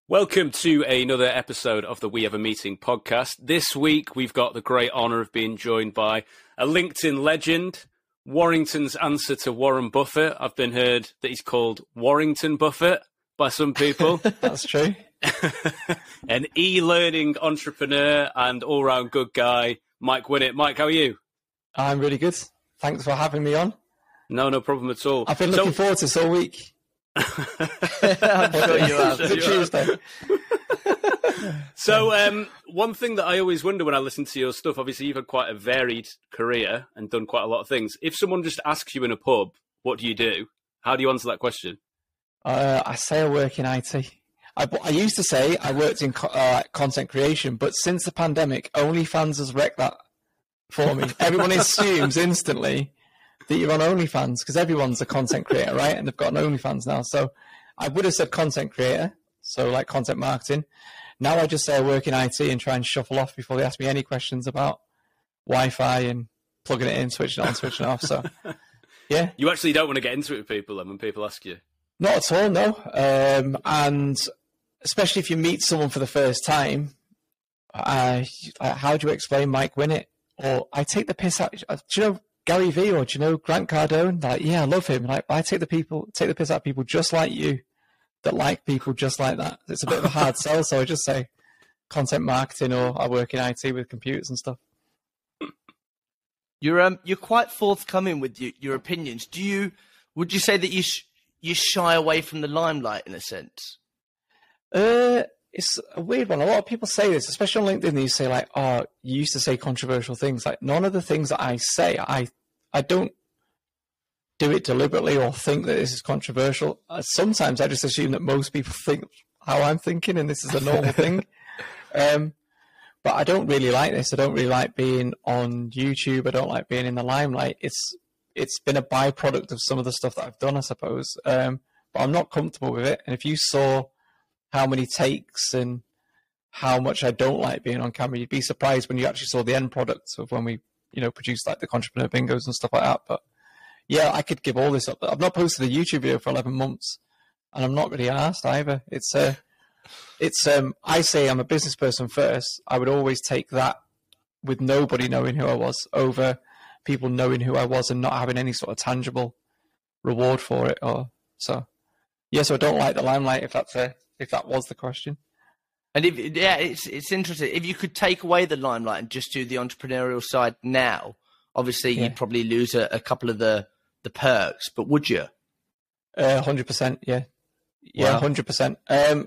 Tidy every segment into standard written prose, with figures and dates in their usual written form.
Welcome to another episode of the We Have a Meeting podcast. This week, we've got the great honour of being joined by a LinkedIn legend, Warrington's answer to Warren Buffett. I've been heard that he's called Warrington Buffett by some people. That's true. An e-learning entrepreneur and all-round good guy, Mike Winnett. Mike, how are you? I'm really good. Thanks for having me on. No problem at all. I've been looking forward to this all week. I'm sure you have. Tuesday. So, one thing that I always wonder when I listen to your stuff, obviously you've had quite a varied career and done quite a lot of things. If someone just asks you in a pub, what do you do? How do you answer that question? I say I work in IT. I used to say I worked in content creation, but since the pandemic, OnlyFans has wrecked that for me. Everyone assumes instantly that you're on OnlyFans because everyone's a content creator, right? And they've got an OnlyFans now. So I would have said content creator, so like content marketing. Now I just say I work in IT and try and shuffle off before they ask me any questions about Wi-Fi and plugging it in, switching it on, switching it off. So, yeah. You actually don't want to get into it with people then when people ask you? Not at all, no. And especially if you meet someone for the first time, how do you explain Mike Winnett? Or I take the piss out. Do you know Gary Vee or do you know Grant Cardone? Like, yeah, I love him. Like, I take the piss out of people just like you that like people just like that. It's a bit of a hard sell, so I just say content marketing or I work in IT with computers and stuff. You're quite forthcoming with your opinions. Would you say that you shy away from the limelight in a sense? It's a weird one. A lot of people say this, especially on LinkedIn. They say like, "Oh, you used to say controversial things." Like none of the things that I say, I don't do it deliberately or think that this is controversial. Sometimes I just assume that most people think how I'm thinking, and this is a normal thing. But I don't really like this. I don't really like being on YouTube. I don't like being in the limelight. It's been a byproduct of some of the stuff that I've done, I suppose. But I'm not comfortable with it. And if you saw how many takes and how much I don't like being on camera, you'd be surprised when you actually saw the end product of when we, produced like the Entrepreneur Bingos and stuff like that. But yeah, I could give all this up. I've not posted a YouTube video for 11 months and I'm not really asked either. I say I'm a business person first. I would always take that with nobody knowing who I was over people knowing who I was and not having any sort of tangible reward for it. So I don't like the limelight if that was the question. And it's interesting. If you could take away the limelight and just do the entrepreneurial side now, obviously you'd probably lose a couple of the perks, but would you? 100%, yeah. Yeah, 100%.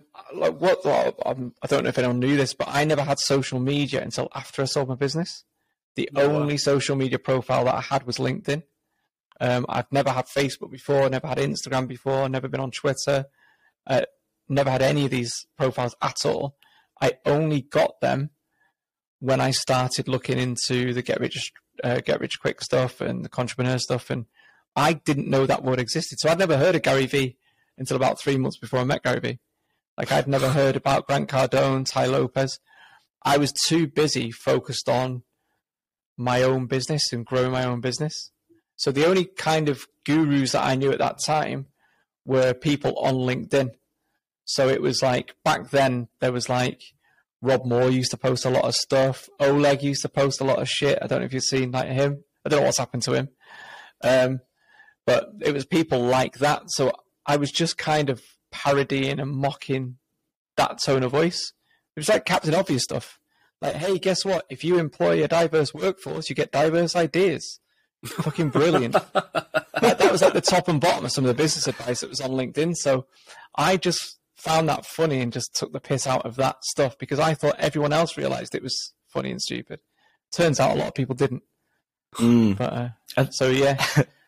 I don't know if anyone knew this, but I never had social media until after I sold my business. The only social media profile that I had was LinkedIn. I've never had Facebook before, never had Instagram before, never been on Twitter, never had any of these profiles at all. I only got them when I started looking into the get rich quick stuff and the entrepreneur stuff, and I didn't know that word existed. So I'd never heard of Gary Vee until about 3 months before I met Gary Vee. Like I'd never heard about Grant Cardone, Tai Lopez. I was too busy focused on my own business and growing my own business. So the only kind of gurus that I knew at that time were people on LinkedIn. So it was like back then there was like Rob Moore used to post a lot of stuff. Oleg used to post a lot of shit. I don't know if you've seen like him. I don't know what's happened to him. But it was people like that. So I was just kind of parodying and mocking that tone of voice. It was like Captain Obvious stuff. Like, hey, guess what? If you employ a diverse workforce, you get diverse ideas. Fucking brilliant. That was like the top and bottom of some of the business advice that was on LinkedIn. So I just found that funny and just took the piss out of that stuff because I thought everyone else realized it was funny and stupid. Turns out a lot of people didn't. But, so, yeah.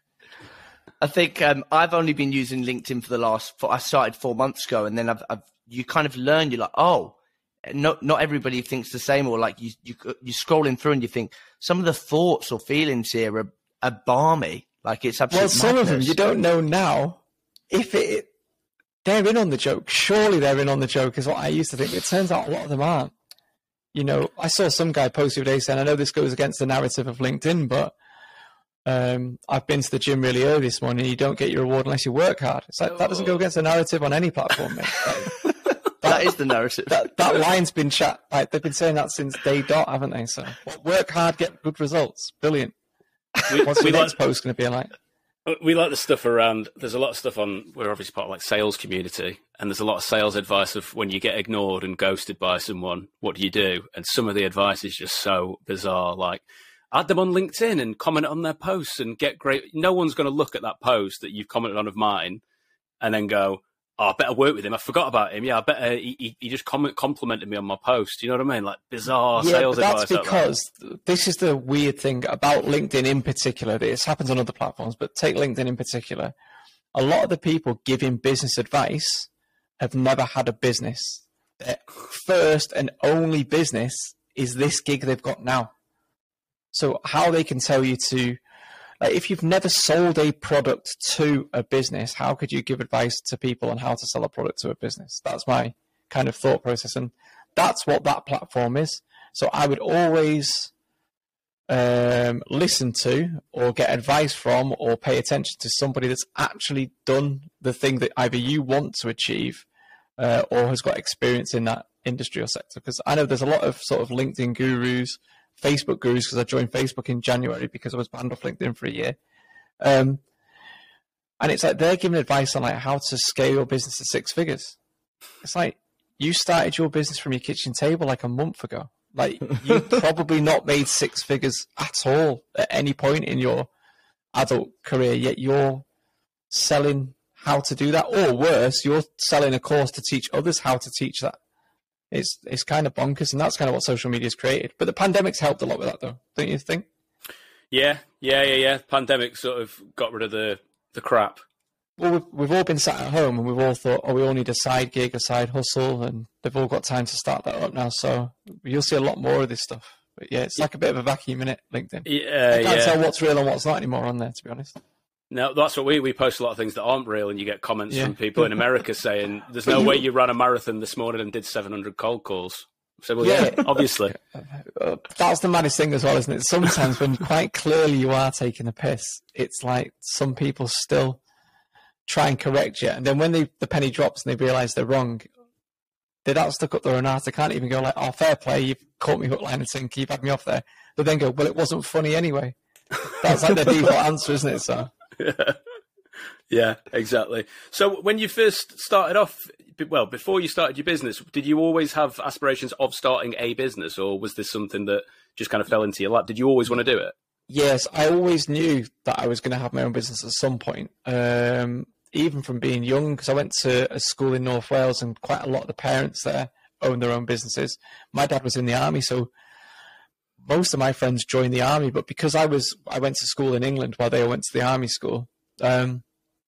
I think I've only been using LinkedIn I started 4 months ago, and then you kind of learn, you're like, oh, not everybody thinks the same, or like you're scrolling through and you think some of the thoughts or feelings here are balmy. Like it's absolutely some madness. of them you don't know now if they're in on the joke. Surely they're in on the joke is what I used to think. It turns out a lot of them aren't. I saw some guy post the other day saying, I know this goes against the narrative of LinkedIn, but I've been to the gym really early this morning. You don't get your reward unless you work hard. It's like, that doesn't go against the narrative on any platform, mate. That That is the narrative. That line's been like they've been saying that since day dot, haven't they? So work hard, get good results. Brilliant. What's the next post going to be like? We like the stuff around. There's a lot of stuff on. We're obviously part of like sales community, and there's a lot of sales advice of when you get ignored and ghosted by someone, what do you do? And some of the advice is just so bizarre. Like, add them on LinkedIn and comment on their posts and get great. No one's going to look at that post that you've commented on of mine and then go, "Oh, I better work with him. I forgot about him. Yeah, I bet he just complimented me on my post." You know what I mean? Like bizarre sales advice. That's because this is the weird thing about LinkedIn in particular. This happens on other platforms, but take LinkedIn in particular. A lot of the people giving business advice have never had a business. Their first and only business is this gig they've got now. So how they can tell you to, like, if you've never sold a product to a business, how could you give advice to people on how to sell a product to a business? That's my kind of thought process. And that's what that platform is. So I would always listen to or get advice from or pay attention to somebody that's actually done the thing that either you want to achieve or has got experience in that industry or sector. Because I know there's a lot of sort of LinkedIn gurus, Facebook gurus, because I joined Facebook in January because I was banned off LinkedIn for a year. And it's like they're giving advice on like how to scale your business to 6 figures. It's like you started your business from your kitchen table like a month ago. Like you probably not made 6 figures at all at any point in your adult career, yet you're selling how to do that, or worse, you're selling a course to teach others how to teach that. It's kind of bonkers, and that's kind of what social media's created. But the pandemic's helped a lot with that, though, don't you think? Yeah. Pandemic sort of got rid of the crap. Well, we've all been sat at home, and we've all thought, oh, we all need a side gig, a side hustle, and they've all got time to start that up now. So you'll see a lot more of this stuff. But yeah, it's like a bit of a vacuum, innit, LinkedIn? I can't tell what's real and what's not anymore on there, to be honest. No, that's what we post a lot of things that aren't real, and you get comments from people in America saying, "There's no way you ran a marathon this morning and did 700 cold calls." So, well, yeah, obviously. That's the maddest thing as well, isn't it? Sometimes when quite clearly you are taking a piss, it's like some people still try and correct you, and then when the penny drops and they realise they're wrong, they're not stuck up their own ass. They can't even go like, "Oh, fair play, you've caught me hook, line, and sinker, you've had me off there." They then go, "Well, it wasn't funny anyway." That's like their default answer, isn't it? So. Yeah, exactly. So when you first started off, well, before you started your business, did you always have aspirations of starting a business, or was this something that just kind of fell into your lap? Did you always want to do it? Yes, I always knew that I was going to have my own business at some point, even from being young, because I went to a school in North Wales and quite a lot of the parents there own their own businesses. My dad was in the army, so most of my friends joined the army, but because I went to school in England while they went to the army school, and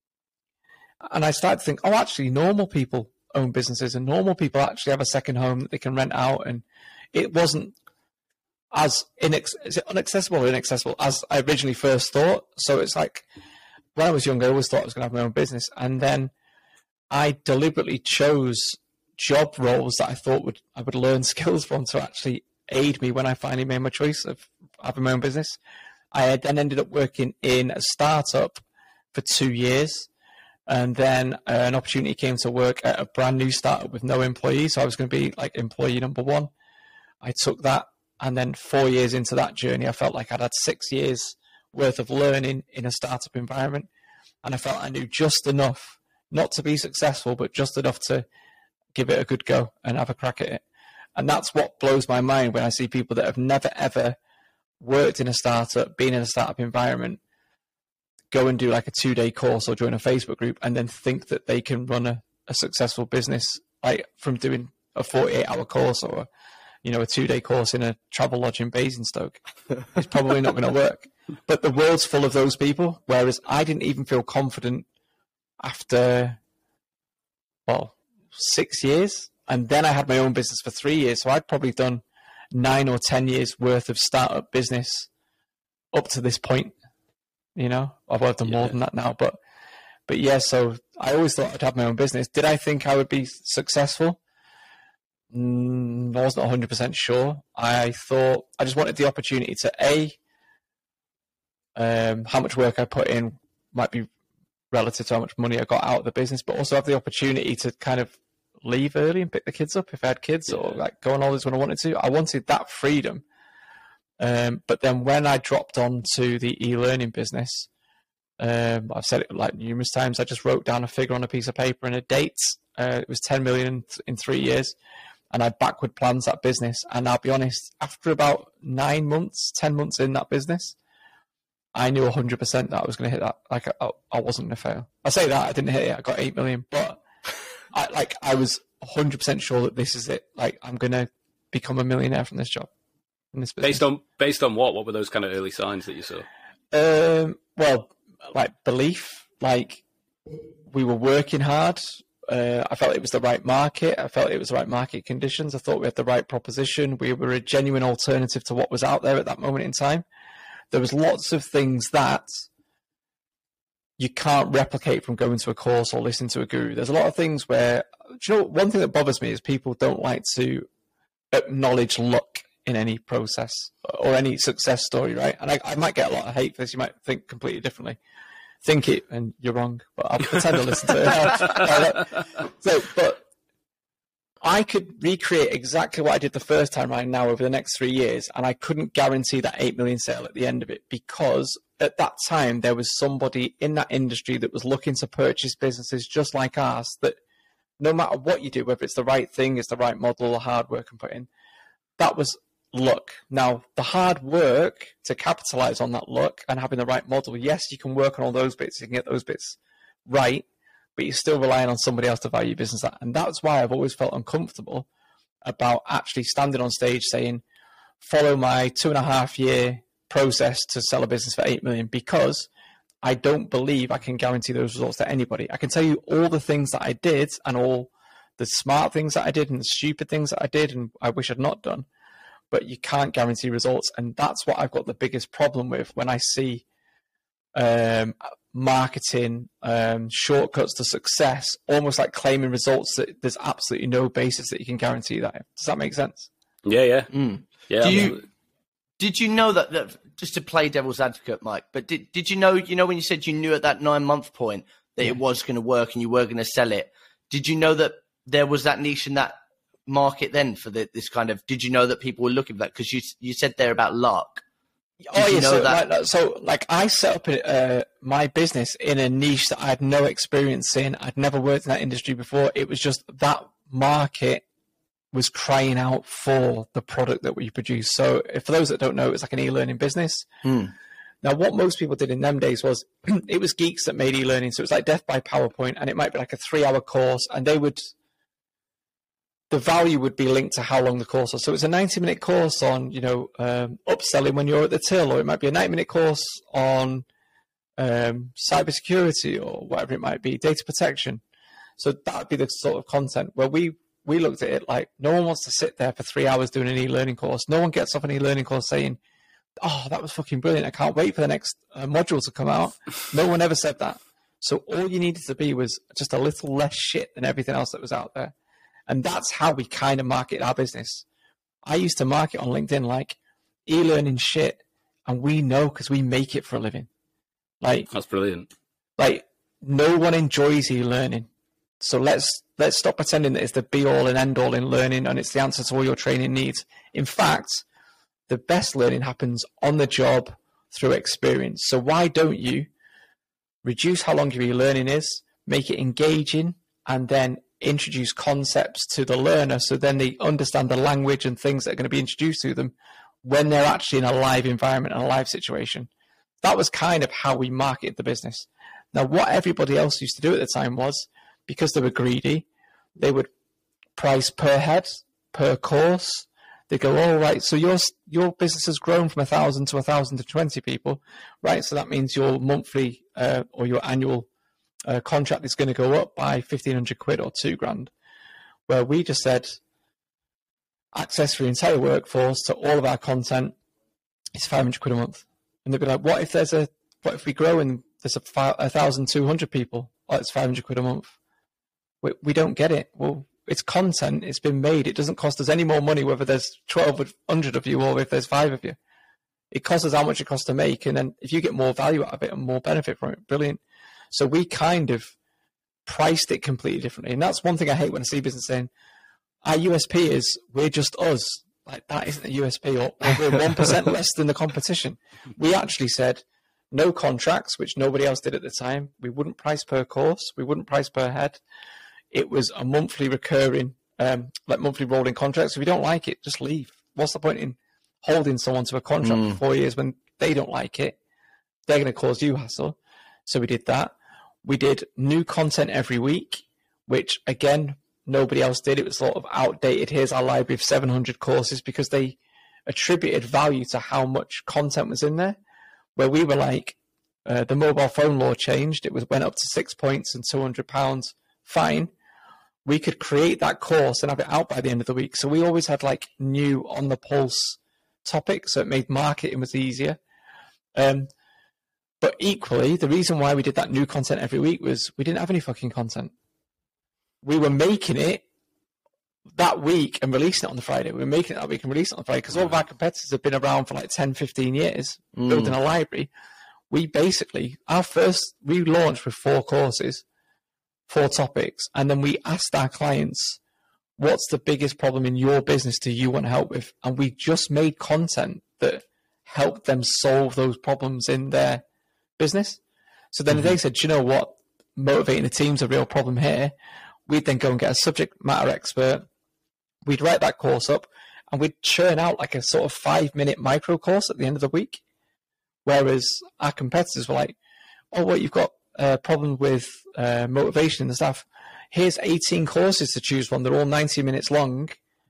I started to think, oh, actually, normal people own businesses, and normal people actually have a second home that they can rent out, and it wasn't as is it inaccessible or inaccessible as I originally first thought. So it's like when I was younger, I always thought I was going to have my own business, and then I deliberately chose job roles that I thought I would learn skills from to actually aid me when I finally made my choice of having my own business. I then ended up working in a startup for 2 years, and then an opportunity came to work at a brand new startup with no employees. So I was going to be like employee number 1. I took that, and then 4 years into that journey, I felt like I'd had 6 years worth of learning in a startup environment, and I felt I knew just enough, not to be successful, but just enough to give it a good go and have a crack at it. And that's what blows my mind when I see people that have never, ever worked in a startup, been in a startup environment, go and do like a 2-day course or join a Facebook group and then think that they can run a successful business like from doing a 48-hour course or a 2-day course in a travel lodge in Basingstoke. It's probably not going to work. But the world's full of those people, whereas I didn't even feel confident after, 6 years. And then I had my own business for 3 years. So I'd probably done 9 or 10 years worth of startup business up to this point. I've done more than that now. But yeah, so I always thought I'd have my own business. Did I think I would be successful? I wasn't 100% sure. I thought I just wanted the opportunity to, how much work I put in might be relative to how much money I got out of the business, but also have the opportunity to kind of leave early and pick the kids up if I had kids, or like go on holidays when I wanted to. I wanted that freedom. But then when I dropped onto the e-learning business, I've said it like numerous times, I just wrote down a figure on a piece of paper and a date. It was 10 million in 3 years. And I backward plans that business. And I'll be honest, after about 9 months, 10 months in that business, I knew 100% that I was going to hit that. Like, I wasn't going to fail. I say that, I didn't hit it. I got 8 million. But I was 100% sure that this is it. Like, I'm going to become a millionaire from this job. In this business. Based on what? What were those kind of early signs that you saw? Well, like belief. Like, we were working hard. I felt it was the right market. I felt it was the right market conditions. I thought we had the right proposition. We were a genuine alternative to what was out there at that moment in time. There was lots of things that you can't replicate from going to a course or listening to a guru. There's a lot of things where, do you know, one thing that bothers me is people don't like to acknowledge luck in any process or any success story, right? And I might get a lot of hate for this. You might think completely differently. Think it, and you're wrong, but I'll pretend to listen to it. But I could recreate exactly what I did the first time right now over the next 3 years, and I couldn't guarantee that 8 million sale at the end of it, because at that time there was somebody in that industry that was looking to purchase businesses just like ours, that no matter what you do, whether it's the right thing, it's the right model, or hard work and put in, that was luck. Now, the hard work to capitalize on that luck and having the right model, yes, you can work on all those bits, you can get those bits right, but you're still relying on somebody else to value your business. And that's why I've always felt uncomfortable about actually standing on stage saying, follow my 2.5 year process to sell a business for 8 million, because I don't believe I can guarantee those results to anybody. I can tell you all the things that I did and all the smart things that I did and the stupid things that I did and I wish I'd not done. But you can't guarantee results. And that's what I've got the biggest problem with when I see marketing, shortcuts to success, almost like claiming results that there's absolutely no basis that you can guarantee that. Does that make sense? Yeah. Yeah. Did you know that, just to play devil's advocate, Mike, but did you know when you said you knew at that 9-month point that it was going to work and you were going to sell it, did you know that there was that niche in that market then for this kind of, did you know that people were looking for that? Because you said there about luck. You know that? So I set up my business in a niche that I had no experience in. I'd never worked in that industry before. It was just that market was crying out for the product that we produce. So for those that don't know, it was like an e-learning business. Now, what most people did in them days was it was geeks that made e-learning. So it was like Death by PowerPoint, and it might be like a 3-hour course, and the value would be linked to how long the course was. So it's a 90-minute course on, upselling when you're at the till, or it might be a 90-minute course on cybersecurity or whatever it might be, data protection. So that would be the sort of content where we looked at it like no one wants to sit there for 3 hours doing an e-learning course. No one gets off an e-learning course saying, oh, that was fucking brilliant. I can't wait for the next module to come out. No one ever said that. So all you needed to be was just a little less shit than everything else that was out there. And that's how we kind of market our business. I used to market on LinkedIn like e-learning shit, and we know because we make it for a living. Like, that's brilliant. Like, no one enjoys e-learning. So let's stop pretending that it's the be-all and end-all in learning and it's the answer to all your training needs. In fact, the best learning happens on the job through experience. So why don't you reduce how long your e-learning is, make it engaging, and then introduce concepts to the learner so then they understand the language and things that are going to be introduced to them when they're actually in a live environment and a live situation. That was kind of how we marketed the business. Now, what everybody else used to do at the time was, because they were greedy, they would price per head, per course. They go, oh, right, so your business has grown from 1,000 to 1,000 to 20 people, right? So that means your monthly or your annual contract is going to go up by 1,500 quid or £2,000, where we just said access for the entire workforce to all of our content is 500 quid a month. And they'd be like, what if we grow and there's 1,200 people? Oh, it's 500 quid a month. We don't get it. Well, it's content. It's been made. It doesn't cost us any more money whether there's 1,200 of you or if there's 5 of you. It costs us how much it costs to make. And then if you get more value out of it and more benefit from it, brilliant. So we kind of priced it completely differently. And that's one thing I hate when I see business saying, our USP is we're just us. Like, that isn't a USP, or we're 1% less than the competition. We actually said no contracts, which nobody else did at the time. We wouldn't price per course. We wouldn't price per head. It was a monthly recurring, like monthly rolling contracts. If you don't like it, just leave. What's the point in holding someone to a contract for 4 years when they don't like it? They're going to cause you hassle. So we did that. We did new content every week, which, again, nobody else did. It was sort of outdated. Here's our library of 700 courses, because they attributed value to how much content was in there. Where we were like, the mobile phone law changed. It went up to 6 points and £200 fine. We could create that course and have it out by the end of the week. So we always had like new on the pulse topics, so it made marketing was easier. But equally, the reason why we did that new content every week was we didn't have any fucking content. We were making it that week and releasing it on the Friday. We were making it that week and releasing it on the Friday, because all of our competitors have been around for like 10, 15 years building a library. We basically, we launched with 4 courses, 4 topics, and then we asked our clients, what's the biggest problem in your business do you want help with? And we just made content that helped them solve those problems in their business. So then they said, do you know what? Motivating a team's a real problem here. We'd then go and get a subject matter expert. We'd write that course up, and we'd churn out like a sort of 5-minute micro course at the end of the week. Whereas our competitors were like, oh, what, you've got a problem with motivation in the staff. Here's 18 courses to choose from. They're all 90 minutes long.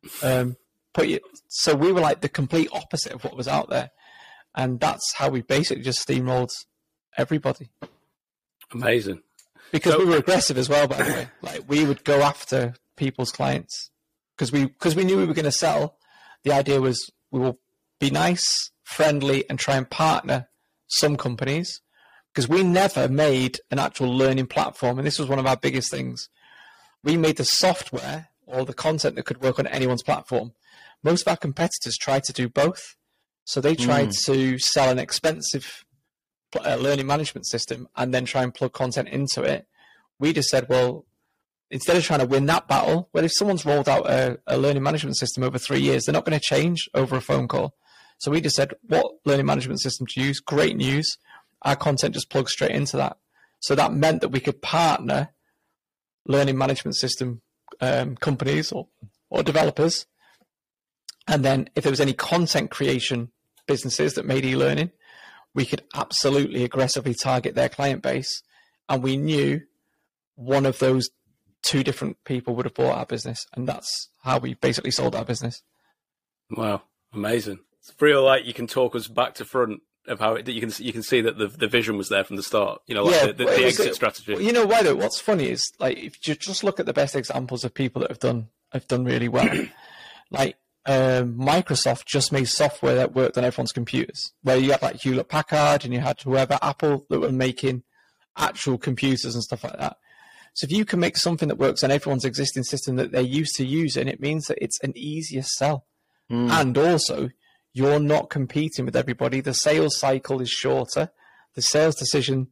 So we were like the complete opposite of what was out there. And that's how we basically just steamrolled everybody. Amazing. Because we were aggressive as well, by the way. Like, we would go after people's clients because we knew we were going to sell. The idea was we will be nice, friendly, and try and partner some companies, because we never made an actual learning platform. And this was one of our biggest things. We made the software or the content that could work on anyone's platform. Most of our competitors tried to do both. So they tried to sell an expensive learning management system and then try and plug content into it. We just said, well, instead of trying to win that battle, well, if someone's rolled out a learning management system over 3 years, they're not going to change over a phone call. So we just said, what learning management system to use? Great news. Our content just plugs straight into that. So that meant that we could partner learning management system companies or developers. And then if there was any content creation businesses that made e-learning, we could absolutely aggressively target their client base. And we knew one of those 2 different people would have bought our business. And that's how we basically sold our business. Wow. Amazing. It's real, like, you can talk us back to front of how you can see that the vision was there from the start, like the exit strategy. You know why though? What's funny is, like, if you just look at the best examples of people that have done really well, like, Microsoft just made software that worked on everyone's computers, where you had like Hewlett Packard and you had whoever, Apple, that were making actual computers and stuff like that. So if you can make something that works on everyone's existing system that they're used to using, it means that it's an easier sell. And also, you're not competing with everybody. The sales cycle is shorter. The sales decision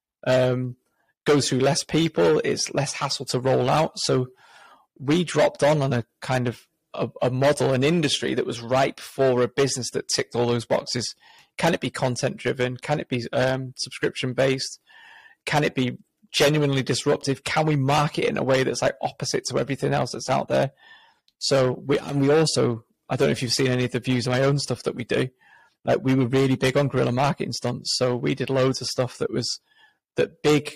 goes through less people. It's less hassle to roll out. So we dropped on a kind of a model, an industry that was ripe for a business that ticked all those boxes. Can it be content driven? Can it be subscription based? Can it be genuinely disruptive? Can we market it in a way that's like opposite to everything else that's out there? So we also, I don't know if you've seen any of the views of my own stuff that we do. Like, we were really big on guerrilla marketing stunts. So we did loads of stuff that big,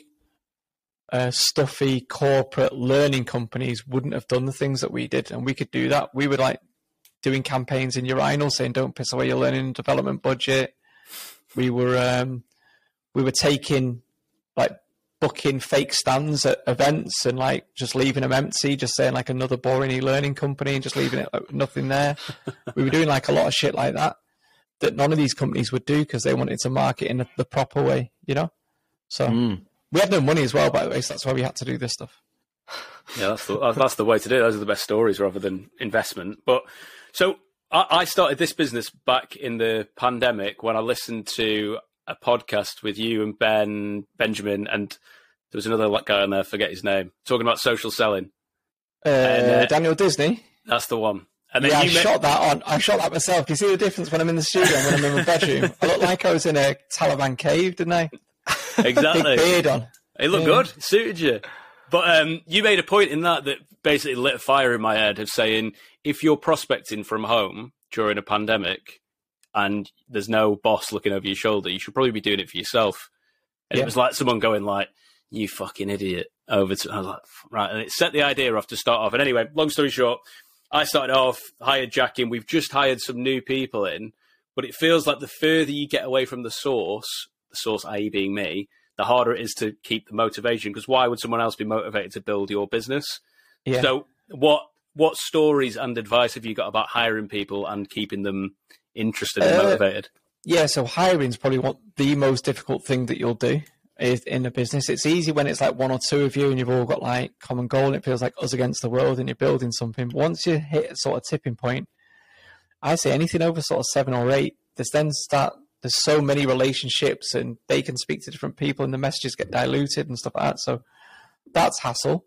stuffy corporate learning companies wouldn't have done the things that we did. And we could do that. We were like doing campaigns in urinals saying, don't piss away your learning and development budget. We were taking, like, booking fake stands at events and like just leaving them empty, just saying like another boring e-learning company and just leaving it like nothing there. We were doing like a lot of shit like that none of these companies would do because they wanted to market in the proper way, So we had no money as well, by the way, so that's why we had to do this stuff. Yeah, that's the way to do it. Those are the best stories rather than investment. But so I started this business back in the pandemic when I listened to a podcast with you and Benjamin, and There was another guy on there, I forget his name, talking about social selling. Daniel Disney. That's the one. And then I shot that myself. You see the difference when I'm in the studio and when I'm in my bedroom? I looked like I was in a Taliban cave, didn't I? Exactly. Big beard on. It looked good. It suited you. But you made a point in that basically lit a fire in my head of saying, if you're prospecting from home during a pandemic and there's no boss looking over your shoulder, you should probably be doing it for yourself. And it was like someone going like, you fucking idiot, over to... I was like, right. And it set the idea off to start off. And anyway, long story short, I started off, hired Jack in. We've just hired some new people in. But it feels like the further you get away from the source, i.e. being me, the harder it is to keep the motivation. Because why would someone else be motivated to build your business? Yeah. So what stories and advice have you got about hiring people and keeping them interested and motivated? Yeah, so hiring is probably the most difficult thing that you'll do is in a business. It's easy when it's like one or two of you and you've all got like common goal and it feels like us against the world and you're building something. Once you hit a sort of tipping point, I say anything over sort of 7 or 8, there's so many relationships and they can speak to different people and the messages get diluted and stuff like that. So that's hassle.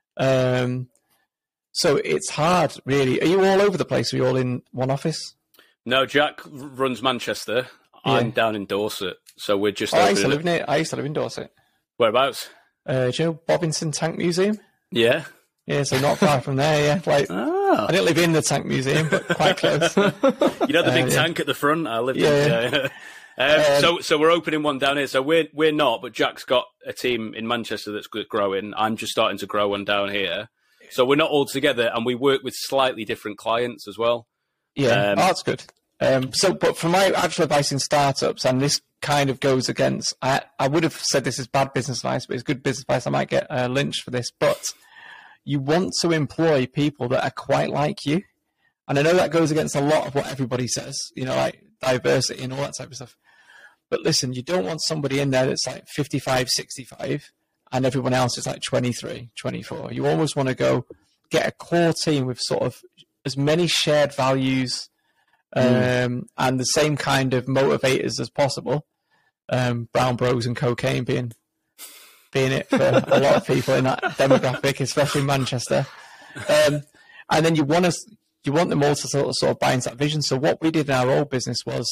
So it's hard, really. Are you all over the place? Are you all in one office? No, Jack runs Manchester. I'm down in Dorset, so we're just. I used to live in Dorset. Whereabouts? Do you know Bobington Tank Museum? Yeah. Yeah, so not far from there. Yeah, I didn't live in the Tank Museum, but quite close. You know the big tank at the front. I lived in. So we're opening one down here. So we're not, but Jack's got a team in Manchester that's growing. I'm just starting to grow one down here. So we're not all together, and we work with slightly different clients as well. Yeah, that's good. But for my actual advice in startups, and this kind of goes against, I would have said this is bad business advice, but it's good business advice. I might get lynched for this, but you want to employ people that are quite like you. And I know that goes against a lot of what everybody says, like diversity and all that type of stuff. But listen, you don't want somebody in there that's like 55, 65, and everyone else is like 23, 24. You almost want to go get a core team with sort of as many shared values and the same kind of motivators as possible. Brown bros and cocaine being it for a lot of people in that demographic, especially in Manchester. And then you want them all to sort of buy into that vision. So what we did in our old business was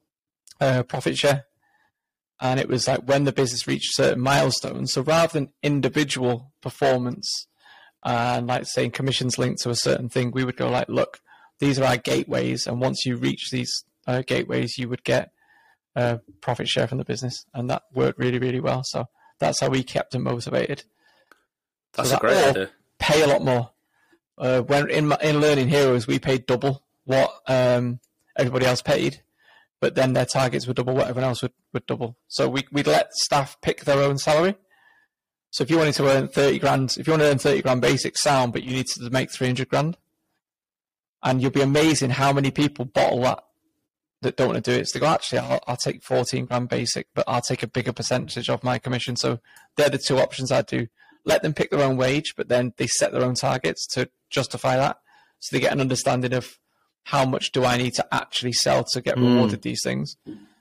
profit share. And it was like when the business reached certain milestones. So rather than individual performance and like saying commissions linked to a certain thing, we would go like, look, these are our gateways. And once you reach these gateways, you would get profit share from the business. And that worked really, really well. So that's how we kept them motivated. That's a great idea. Pay a lot more. When in Learning Heroes, we paid double what everybody else paid. But then their targets would double what everyone else would double. So we'd let staff pick their own salary. So if you wanted to earn 30 grand, if you want to earn 30 grand basic, sound, but you need to make 300 grand. And you'll be amazing how many people bottle that don't want to do it. So they go, actually, I'll take 14 grand basic, but I'll take a bigger percentage of my commission. So they're the two options I do. Let them pick their own wage, but then they set their own targets to justify that. So they get an understanding of how much do I need to actually sell to get rewarded these things.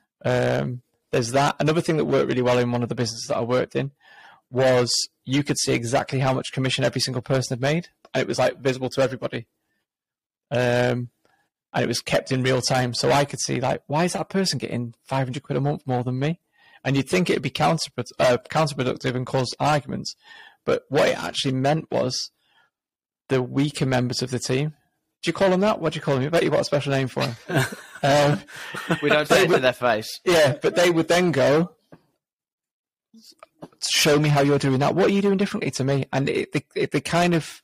There's that. Another thing that worked really well in one of the businesses that I worked in was you could see exactly how much commission every single person had made. And it was like visible to everybody. And it was kept in real time. So I could see like, why is that person getting 500 quid a month more than me? And you'd think it'd be counterproductive and cause arguments. But what it actually meant was the weaker members of the team. Do you call them that? What do you call them? I bet you've got a special name for them. We don't say it to their face. Yeah, but they would then go, show me how you're doing that. What are you doing differently to me? And they kind of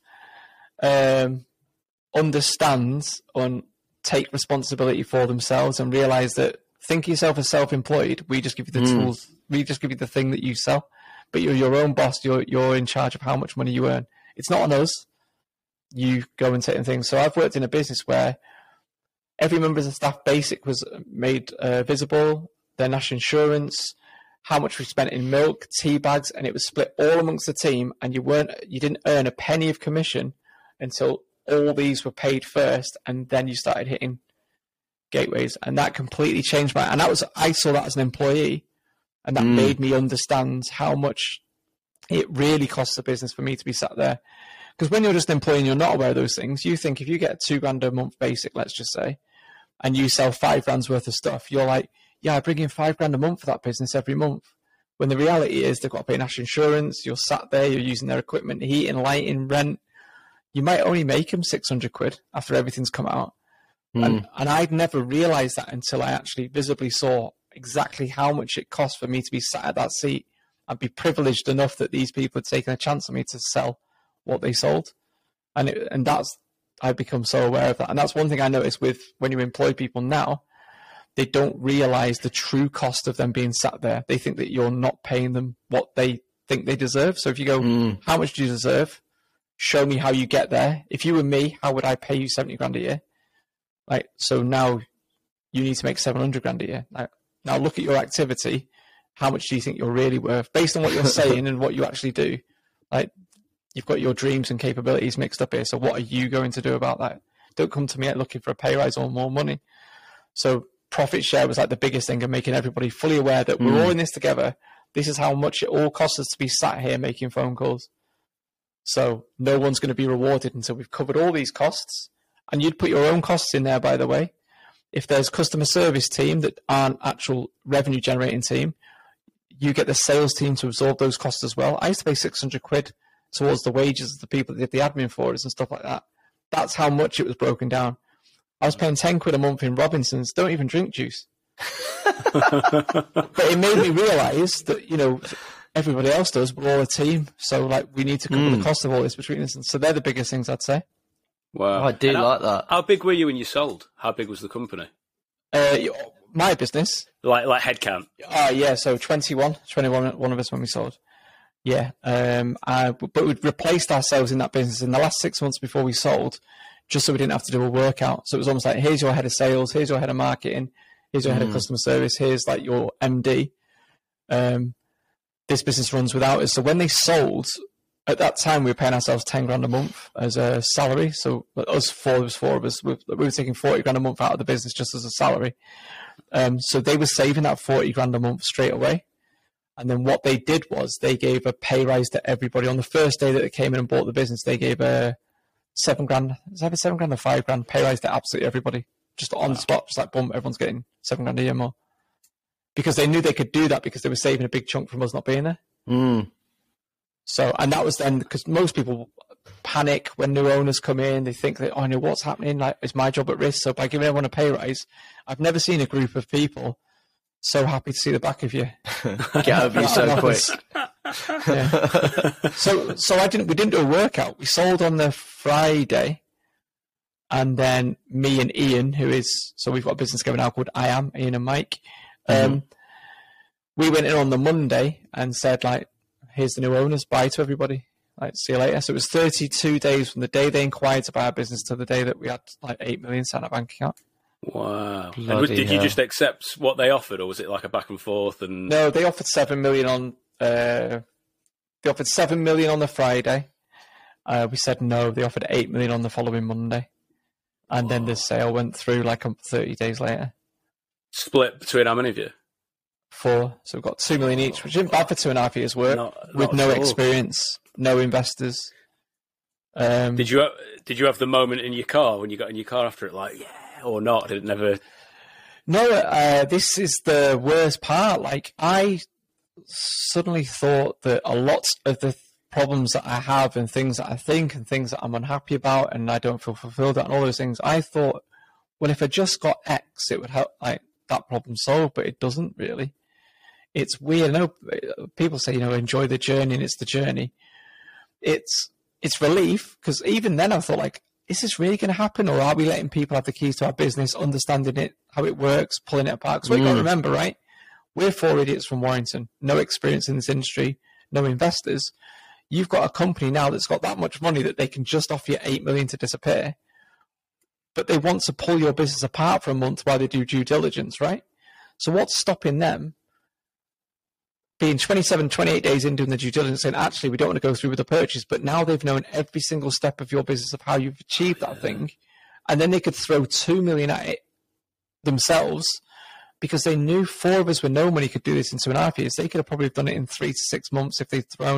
understand and take responsibility for themselves and realize that think of yourself as self-employed. We just give you the tools. We just give you the thing that you sell. But you're your own boss. You're in charge of how much money you earn. It's not on us. You go and take things. So I've worked in a business where every member of the staff basic was made visible, their national insurance, how much we spent in milk, tea bags, and it was split all amongst the team. And you didn't earn a penny of commission until all these were paid first, and then you started hitting gateways. And that completely changed I saw that as an employee, and that made me understand how much it really costs the business for me to be sat there. Because when you're just employing, you're not aware of those things. You think if you get $2,000 a month basic, let's just say, and you sell $5,000 worth of stuff, you're like, yeah, I bring in $5,000 a month for that business every month. When the reality is they've got to pay national insurance, you're sat there, you're using their equipment, heating, lighting, rent. You might only make them £600 after everything's come out. And I'd never realised that until I actually visibly saw exactly how much it cost for me to be sat at that seat. I'd be privileged enough that these people had taken a chance on me to sell what they sold. And that's, I've become so aware of that. And that's one thing I noticed with when you employ people now, they don't realise the true cost of them being sat there. They think that you're not paying them what they think they deserve. So if you go, how much do you deserve? Show me how you get there. If you were me, how would I pay you $70,000 a year? Like, so now you need to make $700,000 a year. Now look at your activity. How much do you think you're really worth based on what you're saying and what you actually do? Like, you've got your dreams and capabilities mixed up here. So what are you going to do about that? Don't come to me looking for a pay rise or more money. So profit share was like the biggest thing, and making everybody fully aware that we're all in this together. This is how much it all costs us to be sat here making phone calls. So no one's going to be rewarded until we've covered all these costs. And you'd put your own costs in there, by the way. If there's customer service team that aren't actual revenue generating team, you get the sales team to absorb those costs as well. I used to pay £600 towards the wages of the people that did the admin for us and stuff like that. That's how much it was broken down. I was paying £10 a month in Robinsons. Don't even drink juice. But it made me realise that, you know, everybody else does. We're all a team. So, like, we need to cover the cost of all this between us. And so they're the biggest things I'd say. Wow. I do like that. How big were you when you sold? How big was the company? My business? Like headcount? Yeah, so 21 one of us when we sold. Yeah. But we'd replaced ourselves in that business in the last 6 months before we sold, just so we didn't have to do a workout. So it was almost like, here's your head of sales, here's your head of marketing, here's your head of customer service, here's like your MD. This business runs without us. So when they sold, at that time we were paying ourselves $10,000 a month as a salary. So us four of us, we were taking $40,000 a month out of the business just as a salary. So they were saving that $40,000 a month straight away. And then what they did was they gave a pay rise to everybody. On the first day that they came in and bought the business, they gave a $7,000, is that $7,000 or $5,000 pay rise to absolutely everybody. Just on the spot, just like, boom, everyone's getting $7,000 a year more. Because they knew they could do that because they were saving a big chunk from us not being there. So, and that was then, because most people panic when new owners come in. They think that, oh, I know what's happening. Like, is my job at risk? So by giving everyone a pay rise, I've never seen a group of people so happy to see the back of you. Get over you so quick. Yeah. So we didn't do a workout. We sold on the Friday, and then me and Ian, so we've got a business going now called I Am, Ian and Mike. We went in on the Monday and said, like, here's the new owners, bye to everybody. Like, see you later. So it was 32 days from the day they inquired to buy our business to the day that we had like 8 million sat in our bank account. Wow. And did you just accept what they offered, or was it like a back and forth? And no, they offered 7 million on they offered 7 million on the Friday. We said no. They offered 8 million on the following Monday. And then the sale went through like 30 days later. Split between how many of you? 4. So we've got 2 million each, which isn't bad for 2.5 years' work. With no experience, no investors. Did you have the moment in your car when you got in your car after it, like, yeah, or not? Did it never? No, this is the worst part. Like, I suddenly thought that a lot of the problems that I have and things that I think and things that I'm unhappy about and I don't feel fulfilled at and all those things, I thought, well, if I just got X, it would help, like, that problem solved, but it doesn't really. It's weird. I know people say, enjoy the journey, and it's the journey. It's relief, because even then I thought, like, is this really going to happen, or are we letting people have the keys to our business, understanding it, how it works, pulling it apart? Because we've got to remember, right? We're 4 idiots from Warrington, no experience in this industry, no investors. You've got a company now that's got that much money that they can just offer you 8 million to disappear, but they want to pull your business apart for a month while they do due diligence, right? So what's stopping them being 27, 28 days in doing the due diligence, saying, actually, we don't want to go through with the purchase, but now they've known every single step of your business of how you've achieved that thing, and then they could throw 2 million at it themselves, because they knew 4 of us with no money could do this in 2.5 years. They could have probably done it in 3 to 6 months if they'd thrown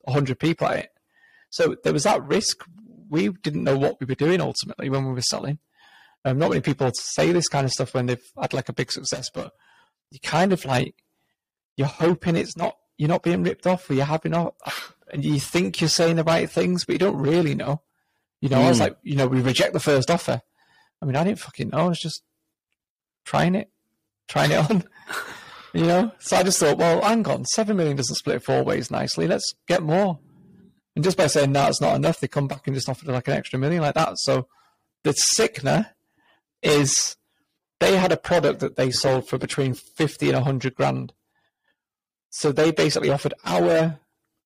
100 people at it. So there was that risk. We didn't know what we were doing ultimately when we were selling. Not many people say this kind of stuff when they've had like a big success, but you kind of like, you're hoping you're not being ripped off, or you're having and you think you're saying the right things, but you don't really know. I was like, we reject the first offer. I mean, I didn't fucking know. I was just trying it on, So I just thought, well, hang on, 7 million doesn't split 4 ways nicely. Let's get more. And just by saying that's not enough, they come back and just offered like an extra million like that. So the sickener is they had a product that they sold for between 50 and 100 grand. So they basically offered our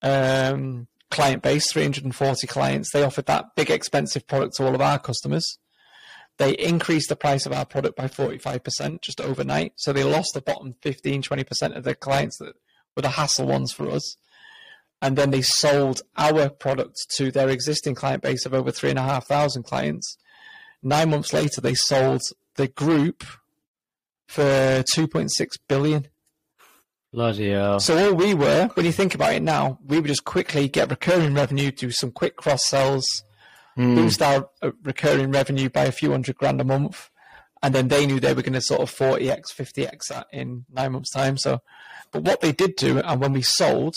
client base, 340 clients. They offered that big expensive product to all of our customers. They increased the price of our product by 45% just overnight. So they lost the bottom 15, 20% of their clients that were the hassle ones for us. And then they sold our product to their existing client base of over 3,500 clients. 9 months later, they sold the group for 2.6 billion. Bloody hell. So all we were, when you think about it now, we would just quickly get recurring revenue, do some quick cross-sells, boost our recurring revenue by a few $100,000 a month. And then they knew they were going to sort of 40x, 50x that in 9 months' time. So, but what they did do, and when we sold,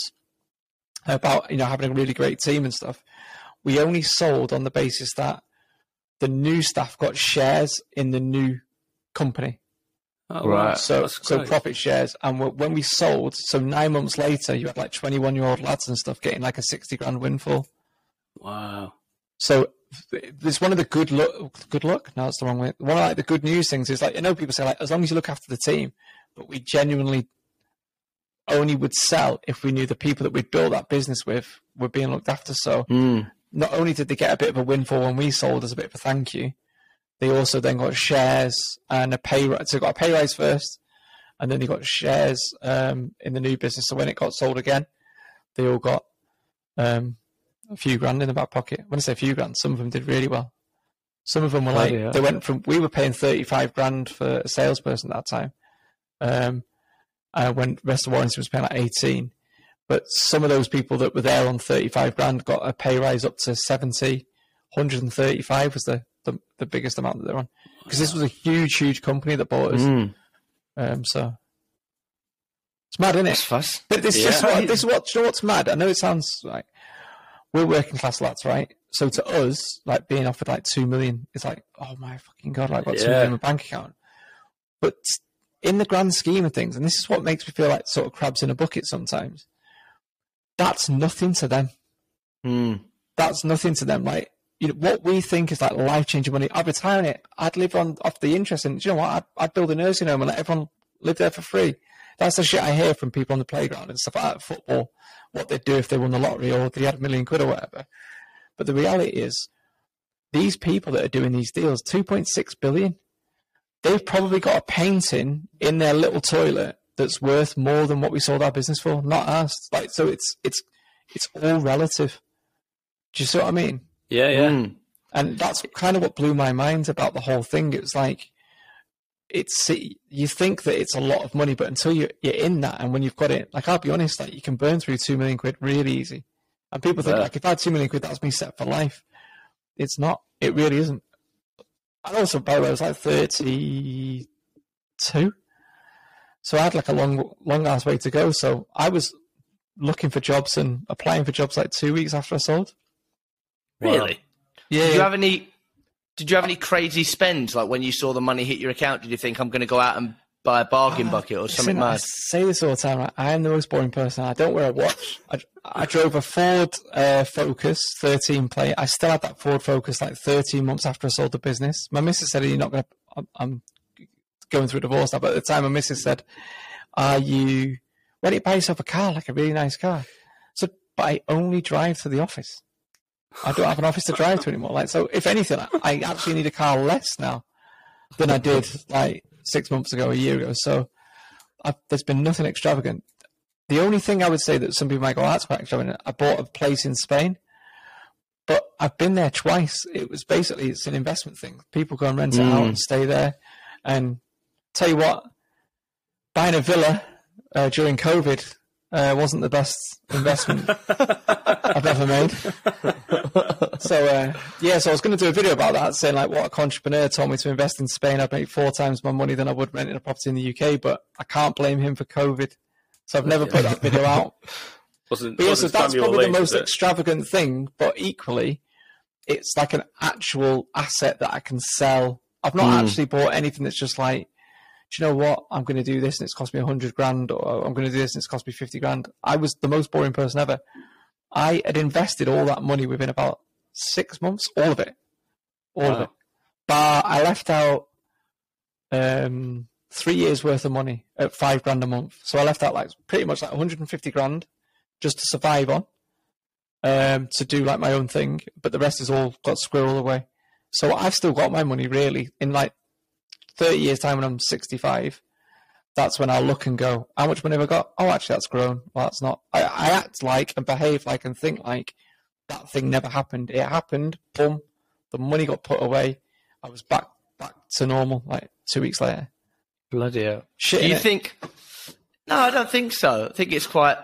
about having a really great team and stuff, we only sold on the basis that the new staff got shares in the new company. Oh, right. So profit shares. And when we sold, so 9 months later, you had like 21-year-old lads and stuff getting like a 60 grand windfall. Wow. So there's one of the good luck. No, that's the wrong way. One of like the good news things is like, people say like, as long as you look after the team, but we genuinely only would sell if we knew the people that we'd built that business with were being looked after. So not only did they get a bit of a windfall when we sold as a bit of a thank you, they also then got shares and a pay rise. So they got a pay rise first, and then they got shares in the new business. So when it got sold again, they all got a few grand in the back pocket. When I say a few grand, some of them did really well. Some of them were they went from, we were paying 35 grand for a salesperson at that time. When the rest of Warrington was paying like 18. But some of those people that were there on 35 grand got a pay rise up to 70, 135 was the biggest amount that they're on. Because this was a huge company that bought us. So it's mad, isn't it? That's fast. But this is what's mad. I know it sounds like we're working class lads, right? So to us, like being offered like 2 million, it's like, oh my fucking God, like I've got 2 million in my bank account. But in the grand scheme of things, and this is what makes me feel like sort of crabs in a bucket sometimes, that's nothing to them. That's nothing to them. Like, what we think is like life-changing money, I'd retire on it. I'd live off the interest. And you know what? I'd build a nursing home and let everyone live there for free. That's the shit I hear from people on the playground and stuff like that, football, what they'd do if they won the lottery or if they had £1 million or whatever. But the reality is, these people that are doing these deals, 2.6 billion, they've probably got a painting in their little toilet that's worth more than what we sold our business for, not us. Like, so it's all relative. Do you see what I mean? Yeah. And that's kind of what blew my mind about the whole thing. It was like, you think that it's a lot of money, but until you're in that, and when you've got it, like, I'll be honest, like, you can burn through 2 million quid really easy. And people think, like, if I had 2 million quid, that's me set for life. It's not. It really isn't. And also, by the way, I was like 32. So I had like a long ass way to go. So I was looking for jobs and applying for jobs like 2 weeks after I sold. Really? Yeah. Did you have any crazy spends? Like when you saw the money hit your account, did you think I'm going to go out and buy a bargain bucket or something mad? I say this all the time. Right? I am the most boring person. I don't wear a watch. I drove a Ford Focus 13 plate. I still had that Ford Focus like 13 months after I sold the business. My missus said, "You're not going to." I'm going through a divorce now, but at the time, my missus said, "Why don't you buy yourself a car, like a really nice car?" So, but I only drive to the office. I don't have an office to drive to anymore. Like, so if anything, I actually need a car less now than I did like 6 months ago, a year ago. So there's been nothing extravagant. The only thing I would say that some people might go, that's quite extravagant. I bought a place in Spain, but I've been there twice. It's an investment thing. People go and rent it out and stay there. And tell you what, buying a villa during COVID Wasn't the best investment I've ever made. So so I was going to do a video about that, saying like what a entrepreneur told me to invest in Spain. I'd make 4 times my money than I would renting a property in the UK, but I can't blame him for COVID. So I've never put that video out. So that's probably the most extravagant thing, but equally, it's like an actual asset that I can sell. I've not actually bought anything that's just like, do you know what? I'm going to do this and it's cost me 100 grand, or I'm going to do this and it's cost me 50 grand. I was the most boring person ever. I had invested all that money within about 6 months, all of it. Of it. But I left out 3 years worth of money at 5 grand a month. So I left out like pretty much like 150 grand just to survive on, to do like my own thing. But the rest is all got squirreled away. So I've still got my money really in like 30 years time when I'm 65. That's when I'll look and go, how much money have I got? Oh, actually that's grown. Well, that's not. I act like and behave like and think like that thing never happened. It happened. Boom. The money got put away. I was back to normal like 2 weeks later. Bloody hell. Shit. Do you think? No, I don't think so. I think it's quite.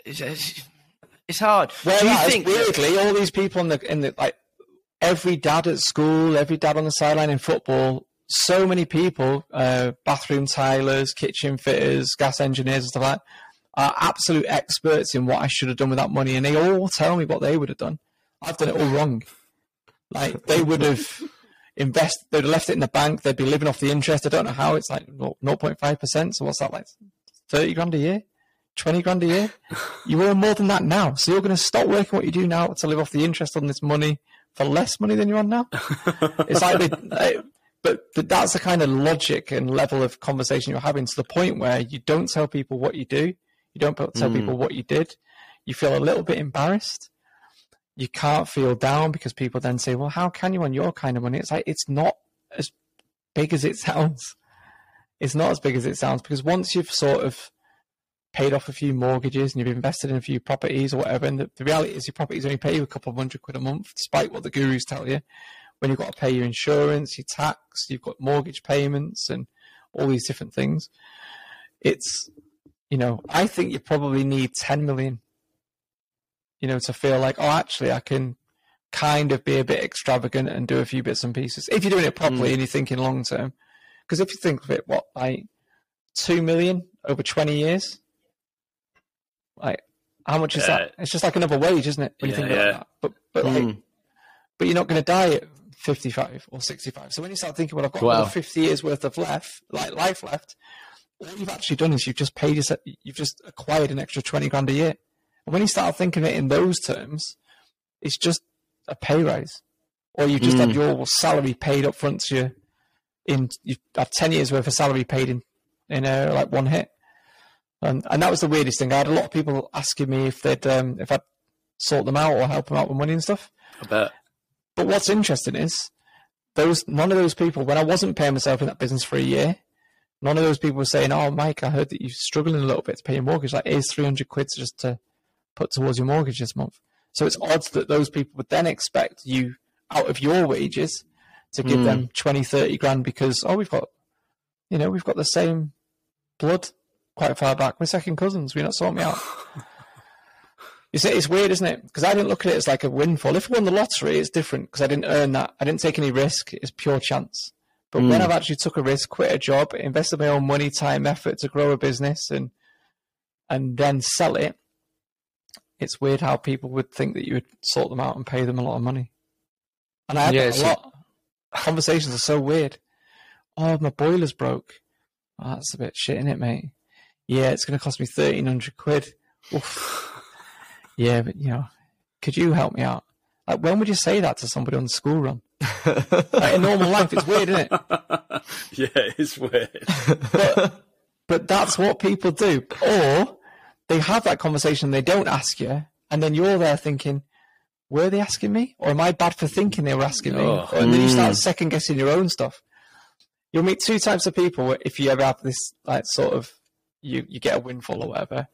It's hard. Well, do you think weirdly all these people in the like every dad at school, every dad on the sideline in football, so many people, bathroom tilers, kitchen fitters, gas engineers and stuff like that, are absolute experts in what I should have done with that money, and they all tell me what they would have done. I've done it all wrong. Like they would have invested, they'd have left it in the bank, they'd be living off the interest. I don't know how. It's like 0.5%. So what's that, like 30 grand a year? 20 grand a year? You earn more than that now. So you're going to stop working what you do now to live off the interest on this money for less money than you're on now? It's like, but that's the kind of logic and level of conversation you're having, to the point where you don't tell people what you do. You don't tell people what you did. You feel a little bit embarrassed. You can't feel down because people then say, well, how can you on your kind of money? It's like, it's not as big as it sounds. It's not as big as it sounds, because once you've sort of paid off a few mortgages and you've invested in a few properties or whatever, and the reality is your properties only pay you a couple of £100 a month, despite what the gurus tell you. When you've got to pay your insurance, your tax, you've got mortgage payments and all these different things. It's, I think you probably need 10 million, to feel like, oh, actually I can kind of be a bit extravagant and do a few bits and pieces. If you're doing it properly and you're thinking long term. Because if you think of it, like 2 million over 20 years? Like, how much is that? It's just like another wage, isn't it? When you think about that. But you're not going to die at 55 or 65. So when you start thinking, well, I've got another 50 years worth of life left, all you've actually done is you've just acquired an extra 20 grand a year. And when you start thinking it in those terms, it's just a pay rise, or you've just had your salary paid up front to you. You've had 10 years worth of salary paid in like one hit. And that was the weirdest thing. I had a lot of people asking me if I'd sort them out or help them out with money and stuff. I bet. But what's interesting is none of those people, when I wasn't paying myself in that business for a year, none of those people were saying, oh, Mike, I heard that you're struggling a little bit to pay your mortgage. Like, here's 300 quid just to put towards your mortgage this month. So it's odd that those people would then expect you, out of your wages, to give them 20, 30 grand because, oh, we've got the same blood quite far back. We're second cousins. We're not sorting me out. You see, it's weird, isn't it? Because I didn't look at it as like a windfall. If I won the lottery, it's different because I didn't earn that. I didn't take any risk. It's pure chance. But when I've actually took a risk, quit a job, invested my own money, time, effort to grow a business and then sell it, it's weird how people would think that you would sort them out and pay them a lot of money. And I had that a lot. Conversations are so weird. Oh, my boiler's broke. Oh, that's a bit shit, isn't it, mate? Yeah, it's going to cost me 1,300 quid. Oof. Yeah, but, could you help me out? Like, when would you say that to somebody on the school run? Like, in normal life, it's weird, isn't it? Yeah, it's weird. But that's what people do. Or they have that conversation and they don't ask you, and then you're there thinking, were they asking me? Or am I bad for thinking they were asking me? And then you start second-guessing your own stuff. You'll meet two types of people if you ever have this, like, sort of, you get a windfall or whatever.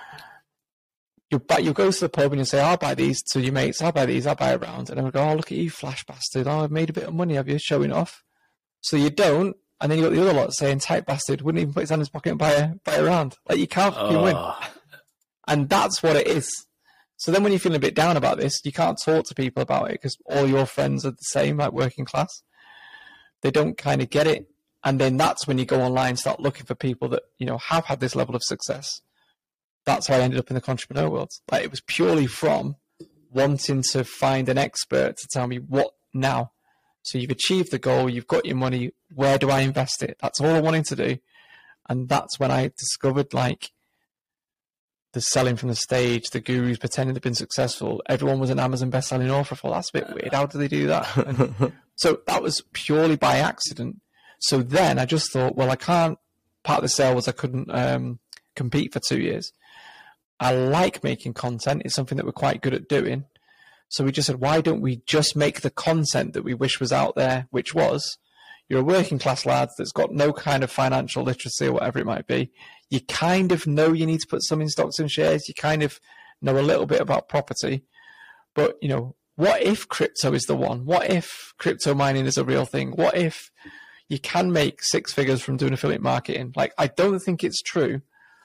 You'll go to the pub and you'll say, I'll buy these to your mates, I'll buy these, I'll buy a round. And then we'll go, oh, look at you, flash bastard. Oh, I've made a bit of money, have you? Showing off. So you don't, and then you got the other lot saying, tight bastard, wouldn't even put his hand in his pocket and buy a round. Like, you can't fucking win. And that's what it is. So then when you're feeling a bit down about this, you can't talk to people about it because all your friends are the same, like working class. They don't kind of get it. And then that's when you go online and start looking for people that, you know, have had this level of success. That's how I ended up in the entrepreneur world. Like, it was purely from wanting to find an expert to tell me what now. So you've achieved the goal, you've got your money, where do I invest it? That's all I wanted to do. And that's when I discovered, like, the selling from the stage, the gurus pretending they've been successful. Everyone was an Amazon best-selling author. I thought, that's a bit weird. How do they do that? And so that was purely by accident. So then I just thought, well, I can't. Part of the sale was I couldn't compete for 2 years. I like making content. It's something that we're quite good at doing. So we just said, why don't we just make the content that we wish was out there, which was, you're a working class lad that's got no kind of financial literacy or whatever it might be. You kind of know you need to put some in stocks and shares. You kind of know a little bit about property. But, you know, what if crypto is the one? What if crypto mining is a real thing? What if you can make 6 figures from doing affiliate marketing? Like, I don't think it's true,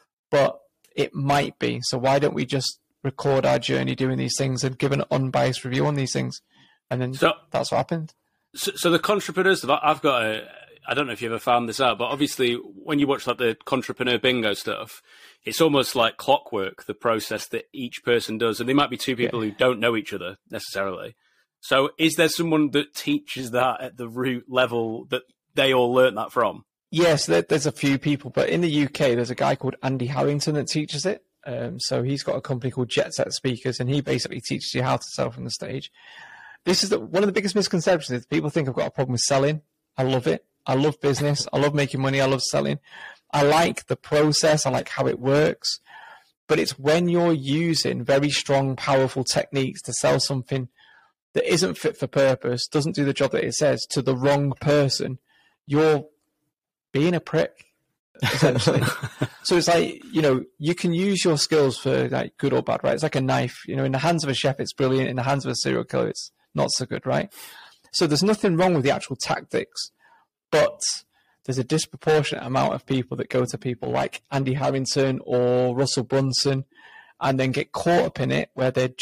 but it might be. So why don't we just record our journey doing these things and give an unbiased review on these things? And then that's what happened. So the Contrepreneurs, I've got I don't know if you ever found this out, but obviously when you watch like the Contrepreneur Bingo stuff, it's almost like clockwork, the process that each person does. And they might be two people who don't know each other necessarily. So is there someone that teaches that at the root level that they all learn that from? Yes, there's a few people, but in the UK, there's a guy called Andy Harrington that teaches it. So he's got a company called Jet Set Speakers, and he basically teaches you how to sell from the stage. This is one of the biggest misconceptions is people think I've got a problem with selling. I love it. I love business. I love making money. I love selling. I like the process. I like how it works. But it's when you're using very strong, powerful techniques to sell something that isn't fit for purpose, doesn't do the job that it says, to the wrong person, you're being a prick, essentially. So it's like, you know, you can use your skills for like good or bad, right? It's like a knife. You know, in the hands of a chef, it's brilliant. In the hands of a serial killer, it's not so good, right? So there's nothing wrong with the actual tactics, but there's a disproportionate amount of people that go to people like Andy Harrington or Russell Brunson and then get caught up in it where they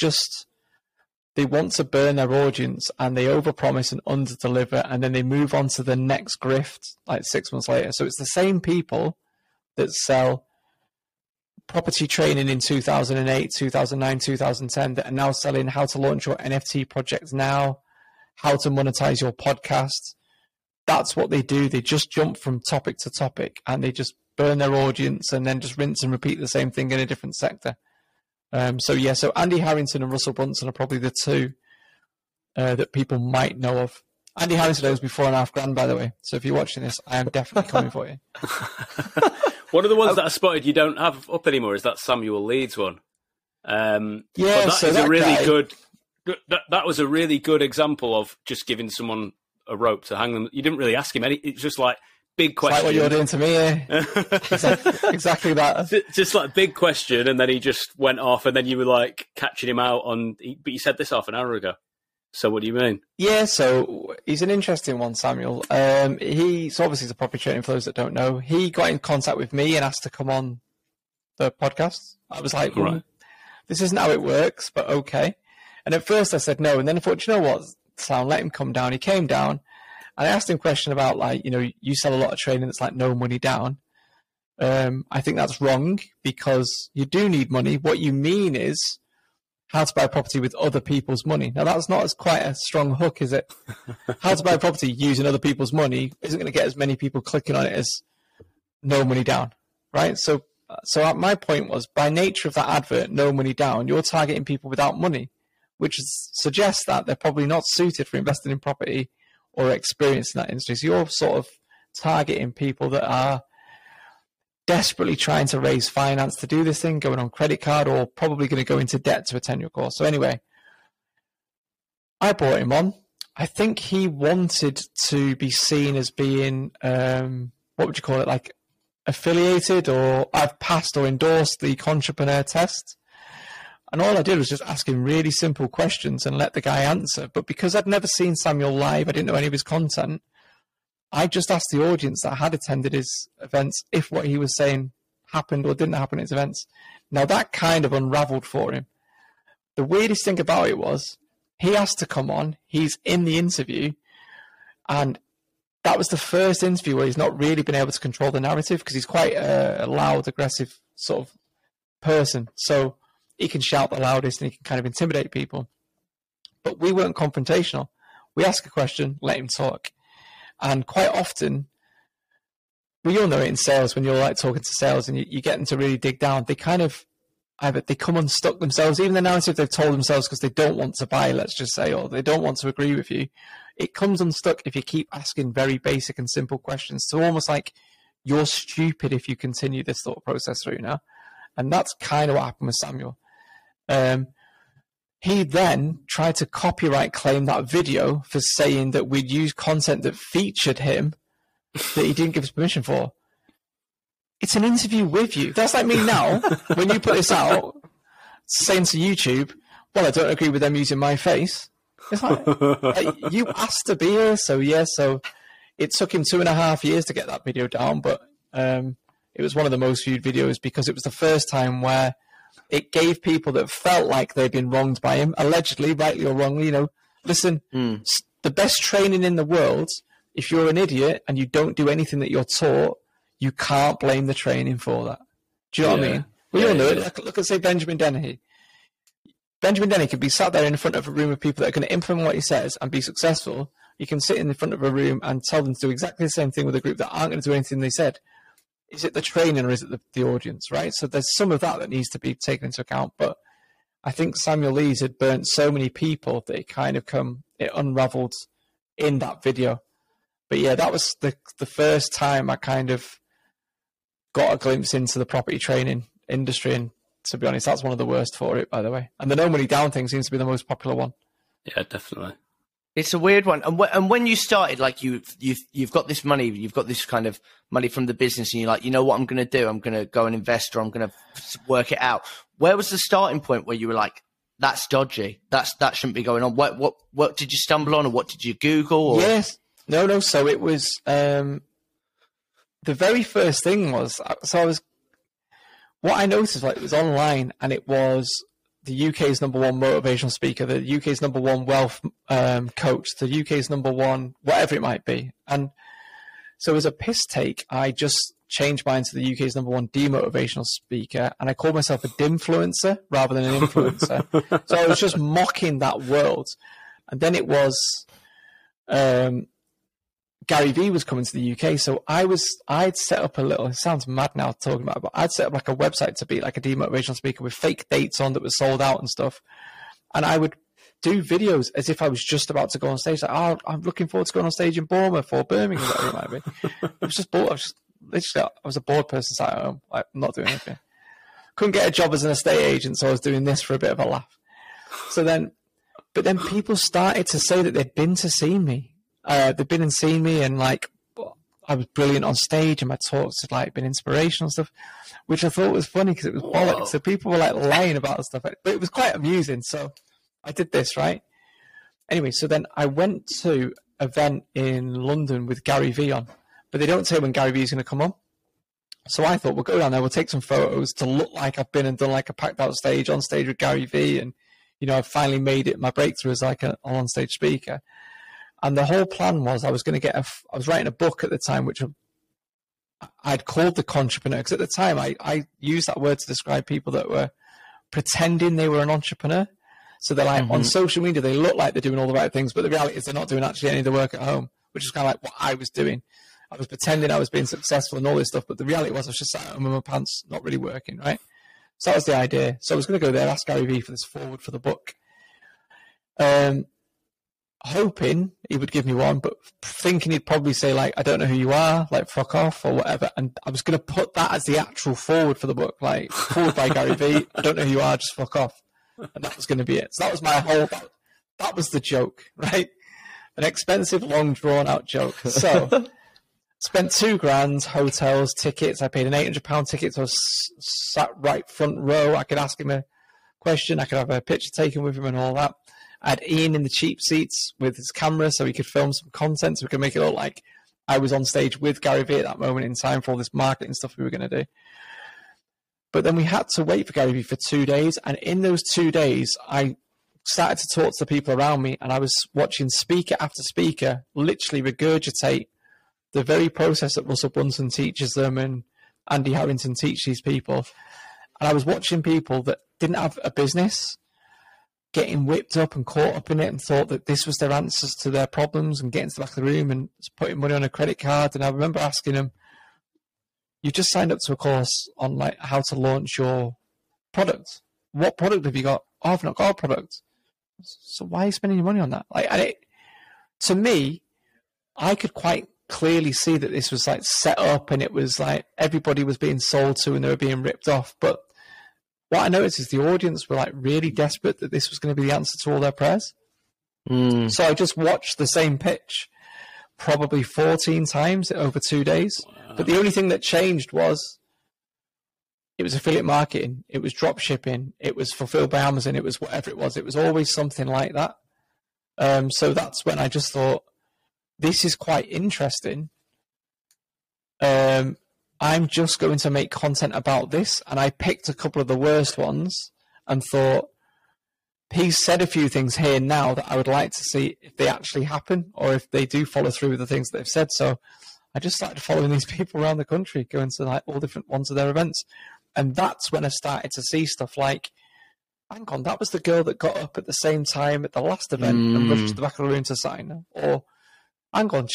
want to burn their audience and they overpromise and underdeliver, and then they move on to the next grift like 6 months later. So it's the same people that sell property training in 2008, 2009, 2010 that are now selling how to launch your NFT project now, how to monetize your podcast. That's what they do. They just jump from topic to topic and they just burn their audience and then just rinse and repeat the same thing in a different sector. So Andy Harrington and Russell Brunson are probably the two that people might know of. Andy Harrington owes me $4,500, by the way. So if you're watching this, I am definitely coming for you. One of the ones that I spotted you don't have up anymore is that Samuel Leeds one. Yeah, so that really good. That was a really good example of just giving someone a rope to hang them. You didn't really ask him any. It's just like big question. Like what you're doing to me. Exactly that. Just like big question, and then he just went off, and then you were like catching him out on. But you said this half an hour ago. So what do you mean? Yeah, so he's an interesting one, Samuel. He's obviously the property training for those that don't know. He got in contact with me and asked to come on the podcast. I was like, this isn't how it works, but okay. And at first I said no, and then I thought, you know what, Sam, let him come down. He came down, and I asked him a question about, like, you know, you sell a lot of training that's like no money down. I think that's wrong because you do need money. What you mean is how to buy a property with other people's money. Now, that's not as quite a strong hook, is it? How to buy a property using other people's money isn't going to get as many people clicking on it as no money down, right? So my point was, by nature of that advert, no money down, you're targeting people without money, which suggests that they're probably not suited for investing in property or experienced in that industry. So you're sort of targeting people that are desperately trying to raise finance to do this thing, going on credit card, or probably going to go into debt to attend your course. So anyway, I brought him on. I think he wanted to be seen as being, what would you call it, like affiliated, or I've passed or endorsed the Contrepreneur test. And all I did was just ask him really simple questions and let the guy answer. But because I'd never seen Samuel live, I didn't know any of his content, I just asked the audience that had attended his events if what he was saying happened or didn't happen at his events. Now that kind of unraveled for him. The weirdest thing about it was he asked to come on. He's in the interview, and that was the first interview where he's not really been able to control the narrative because he's quite a loud, aggressive sort of person. So he can shout the loudest and he can kind of intimidate people. But we weren't confrontational. We ask a question, let him talk. And quite often, we all know it in sales, when you're like talking to sales and you get them to really dig down, they kind of either they come unstuck themselves, even the narrative they've told themselves because they don't want to buy, let's just say, or they don't want to agree with you. It comes unstuck if you keep asking very basic and simple questions. So almost like you're stupid if you continue this thought process through now. And that's kind of what happened with Samuel. He then tried to copyright claim that video for saying that we'd used content that featured him that he didn't give us permission for. It's an interview with you. That's like me now, when you put this out, saying to YouTube, well, I don't agree with them using my face. It's like you asked to be here, so yeah, so it took him 2.5 years to get that video down, but it was one of the most viewed videos because it was the first time where it gave people that felt like they'd been wronged by him, allegedly, rightly or wrongly, listen, the best training in the world, if you're an idiot and you don't do anything that you're taught, you can't blame the training for that. Do you know what I mean? We all know it. Look at, say, Benjamin Dennehy. Benjamin Dennehy can be sat there in front of a room of people that are going to implement what he says and be successful. You can sit in the front of a room and tell them to do exactly the same thing with a group that aren't going to do anything they said. Is it the training or is it the audience, right? So there's some of that needs to be taken into account. But I think Samuel Lees had burnt so many people that it unraveled in that video. But yeah, that was the first time I kind of got a glimpse into the property training industry. And to be honest, that's one of the worst for it, by the way. And the no money down thing seems to be the most popular one. Yeah, definitely. It's a weird one. And when you started, like you've got this money, you've got this kind of money from the business, and you're like, you know what I'm going to do? I'm going to go and invest, or I'm going to work it out. Where was the starting point where you were like, that's dodgy. That shouldn't be going on. What did you stumble on, or what did you Google? Or? Yes. No. So it was the very first thing was what I noticed, like, it was online, and it was the UK's #1 motivational speaker, the UK's #1 wealth coach, the UK's #1 whatever it might be. And so as a piss take, I just changed mine to the UK's #1 demotivational speaker, and I called myself a dimfluencer rather than an influencer. So I was just mocking that world. And then it was Gary Vee was coming to the UK, so I'd set up it sounds mad now talking about it, but I'd set up like a website to be like a demotivational speaker with fake dates on that was sold out and stuff. And I would do videos as if I was just about to go on stage. Like, oh, I'm looking forward to going on stage in Bournemouth or Birmingham, whatever it might be. I was just bored. I was a bored person sat at home, like, not doing anything. Couldn't get a job as an estate agent, so I was doing this for a bit of a laugh. But then people started to say that they'd been to see me. They've been and seen me, and like I was brilliant on stage, and my talks had like been inspirational stuff, which I thought was funny because it was bollocks. So people were like lying about stuff, but it was quite amusing. So I did this, right? Anyway, so then I went to an event in London with Gary Vee on, but they don't say when Gary Vee is going to come on. So I thought we'll go down there, we'll take some photos to look like I've been and done like a packed out stage on stage with Gary Vee, and I've finally made it my breakthrough as like an on stage speaker. And the whole plan was I was going to get I was writing a book at the time, which I'd called the Contrepreneur, because at the time I used that word to describe people that were pretending they were an entrepreneur. So they're like, on social media, they look like they're doing all the right things, but the reality is they're not doing actually any of the work at home, which is kind of like what I was doing. I was pretending I was being successful and all this stuff, but the reality was I was just sat at home with my pants not really working, right? So that was the idea. So I was going to go there, ask Gary Vee for this forward for the book. Hoping he would give me one, but thinking he'd probably say, like, I don't know who you are, like, fuck off or whatever. And I was going to put that as the actual forward for the book, like, forward by Gary Vee, I don't know who you are, just fuck off. And that was going to be it. So that was my whole, that was the joke, right? An expensive, long, drawn-out joke. So spent $2,000, hotels, tickets. I paid an £800 ticket, so I was sat right front row. I could ask him a question. I could have a picture taken with him and all that. I had Ian in the cheap seats with his camera so he could film some content, so we could make it look like I was on stage with Gary Vee at that moment in time for all this marketing stuff we were going to do. But then we had to wait for Gary Vee for 2 days. And in those 2 days, I started to talk to the people around me, and I was watching speaker after speaker literally regurgitate the very process that Russell Brunson teaches them and Andy Harrington teach these people. And I was watching people that didn't have a business getting whipped up and caught up in it and thought that this was their answers to their problems and getting to the back of the room and putting money on a credit card. And I remember asking them, you just signed up to a course on like how to launch your product. What product have you got? Oh, I've not got a product. So why are you spending your money on that? Like, and it, to me, I could quite clearly see that this was like set up and it was like everybody was being sold to and they were being ripped off. But what I noticed is the audience were like really desperate that this was going to be the answer to all their prayers. So I just watched the same pitch probably 14 times over 2 days. Wow. But the only thing that changed was it was affiliate marketing, it was drop shipping, it was fulfilled by Amazon, it was whatever it was. It was always something like that. So that's when I just thought, this is quite interesting. I'm just going to make content about this. And I picked a couple of the worst ones and thought, he's said a few things here now that I would like to see if they actually happen or if they do follow through with the things that they've said. So I just started following these people around the country, going to like all different ones of their events. And that's when I started to see stuff like, hang on, that was the girl that got up at the same time at the last event and rushed to the back of the room to sign. Or, hang on,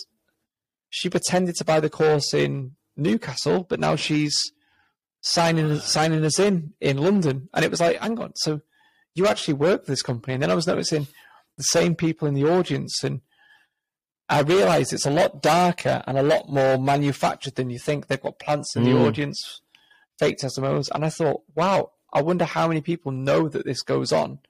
she pretended to buy the course in Newcastle, but now she's signing us in London. And it was like, hang on, so you actually work for this company. And then I was noticing the same people in the audience, and I realized it's a lot darker and a lot more manufactured than you think. They've got plants in the audience, fake testimonials. And I thought, wow, I wonder how many people know that this goes on.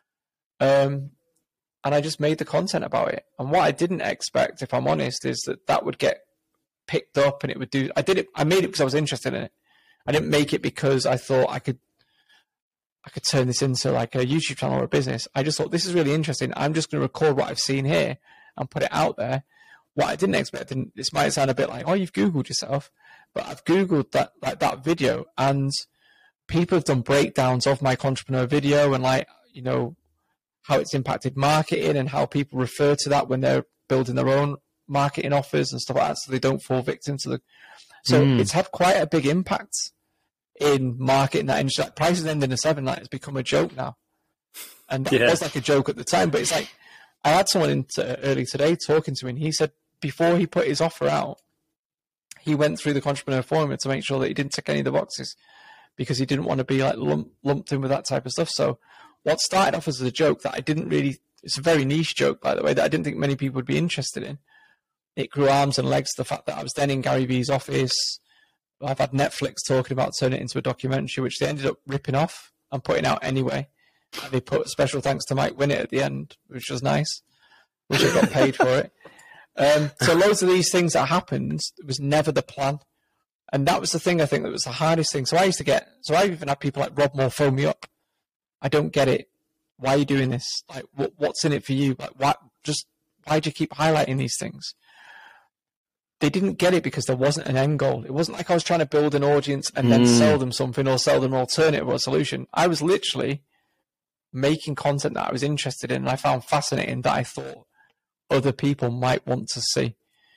And I just made the content about it. And what I didn't expect, if I'm honest, is that would get picked up and it would do. I made it because I was interested in it. I didn't make it because I thought I could turn this into like a YouTube channel or a business. I just thought, this is really interesting. I'm just going to record what I've seen here and put it out there. What I didn't expect, and this might sound a bit like, oh, you've Googled yourself, but I've Googled that video, and people have done breakdowns of my entrepreneur video and like, you know, how it's impacted marketing and how people refer to that when they're building their own marketing offers and stuff like that, so they don't fall victim to the. So it's had quite a big impact in marketing that industry. Like prices ending at 7, like it's become a joke now, and that was like a joke at the time. But it's like I had someone in early today talking to me, and he said before he put his offer out, he went through the Entrepreneur Forum to make sure that he didn't tick any of the boxes because he didn't want to be like lumped in with that type of stuff. So what started off as a joke that I didn't really, it's a very niche joke, by the way, that I didn't think many people would be interested in. It grew arms and legs. The fact that I was then in Gary Vee's office, I've had Netflix talking about turning it into a documentary, which they ended up ripping off and putting out anyway. And they put special thanks to Mike Winnett at the end, which was nice, which I got paid for it. So loads of these things that happened, it was never the plan. And that was the thing I think that was the hardest thing. So I even had people like Rob Moore phone me up. I don't get it. Why are you doing this? Like, what's in it for you? Like, why do you keep highlighting these things? They didn't get it because there wasn't an end goal. It wasn't like I was trying to build an audience and then sell them something or sell them an alternative or a solution. I was literally making content that I was interested in and I found fascinating that I thought other people might want to see.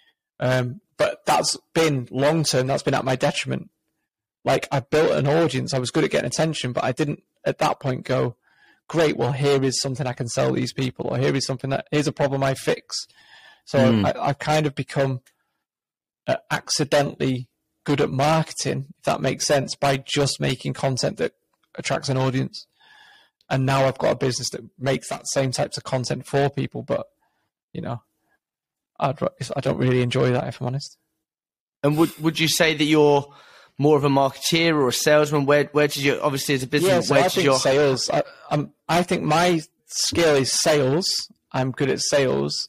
But that's been long-term, that's been at my detriment. Like, I built an audience, I was good at getting attention, but I didn't at that point go, great, well, here is something I can sell these people, or here's a problem I fix. So I've kind of become accidentally good at marketing, if that makes sense, by just making content that attracts an audience. And now I've got a business that makes that same types of content for people, but, you know, I don't really enjoy that, if I'm honest. And would you say that you're more of a marketeer or a salesman? Where did you, obviously as a business, I think sales. I think my skill is sales. I'm good at sales.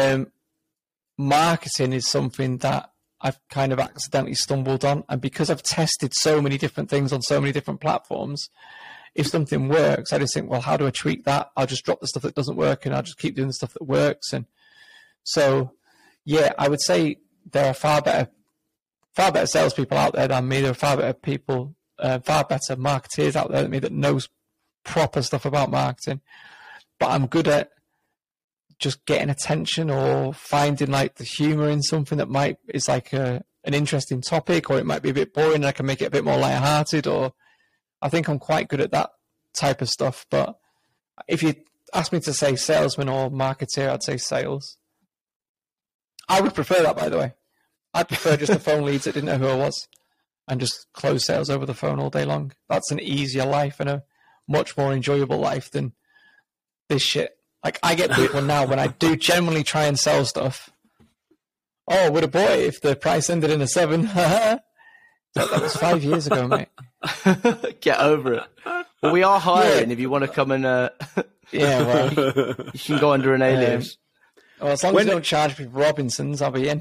Marketing is something that I've kind of accidentally stumbled on. And because I've tested so many different things on so many different platforms, if something works, I just think, well, how do I tweak that? I'll just drop the stuff that doesn't work and I'll just keep doing the stuff that works. And so, yeah, I would say there are far better salespeople out there than me. There are far better people far better marketeers out there than me that knows proper stuff about marketing. But I'm good at just getting attention or finding like the humor in something that is like an interesting topic, or it might be a bit boring and I can make it a bit more lighthearted, or I think I'm quite good at that type of stuff. But if you ask me to say salesman or marketeer, I'd say sales. I would prefer that, by the way. I'd prefer just the phone leads that didn't know who I was and just close sales over the phone all day long. That's an easier life and a much more enjoyable life than this shit. Like, I get people now when I do generally try and sell stuff. Oh, would a boy if the price ended in a 7? that was 5 years ago, mate. Get over it. Well, we are hiring if you want to come and... yeah, well... you can go under an alias. Well, as long as you don't charge me for Robinsons, I'll be in.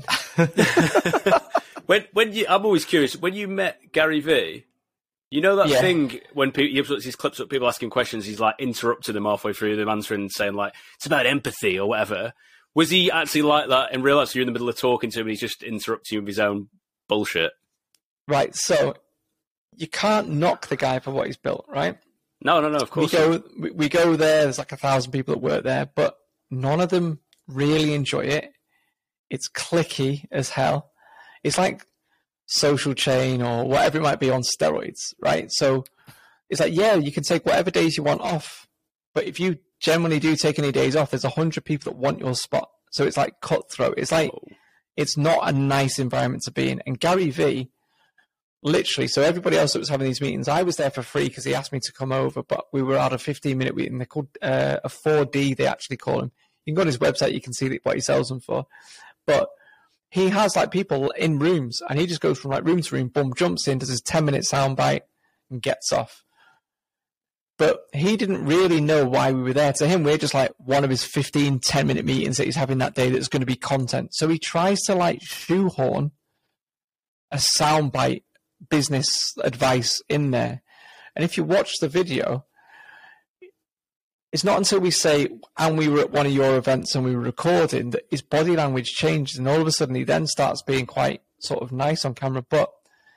I'm always curious, when you met Gary Vee, you know that thing when he puts his clips up, people asking questions, he's like interrupting them halfway through them answering, saying like, it's about empathy or whatever. Was he actually like that in real life? So you're in the middle of talking to him and he's just interrupting you with his own bullshit? Right, so you can't knock the guy for what he's built, right? No, of course. We go there, there's like 1,000 people that work there, but none of them really enjoy it. It's cliquey as hell. It's like Social Chain or whatever it might be on steroids, right? So it's like, yeah, you can take whatever days you want off, but if you generally do take any days off, there's 100 people that want your spot. So it's like cutthroat. It's like, it's not a nice environment to be in. And Gary Vee, literally, so everybody else that was having these meetings, I was there for free because he asked me to come over, but we were at a 15-minute meeting. They're called a 4D, they actually call him. You can go on his website, you can see what he sells them for. But he has like people in rooms, and he just goes from like room to room, boom, jumps in, does his 10-minute soundbite, and gets off. But he didn't really know why we were there. To him, we're just like one of his 15, 10-minute meetings that he's having that day that's going to be content. So he tries to like shoehorn a soundbite business advice in there. And if you watch the video, it's not until we say, and we were at one of your events and we were recording, that his body language changes, and all of a sudden he then starts being quite sort of nice on camera, but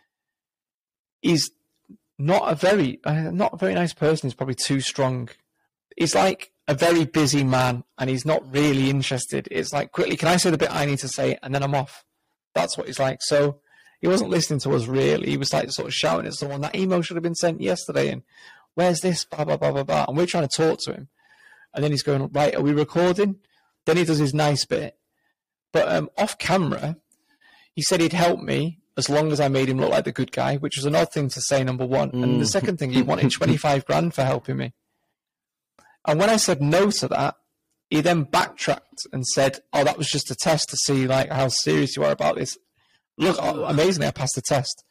he's not a very nice person. He's probably too strong. He's like a very busy man, and he's not really interested. It's like, quickly, can I say the bit I need to say, and then I'm off. That's what he's like. So he wasn't listening to us really. He was like sort of shouting at someone, that email should have been sent yesterday, and where's this, blah, blah, blah, blah, blah. And we're trying to talk to him. And then he's going, right, are we recording? Then he does his nice bit. But off camera, he said he'd help me as long as I made him look like the good guy, which was an odd thing to say, number one. And the second thing, he wanted 25 grand for helping me. And when I said no to that, he then backtracked and said, oh, that was just a test to see like how serious you are about this. Look, amazingly, I passed the test.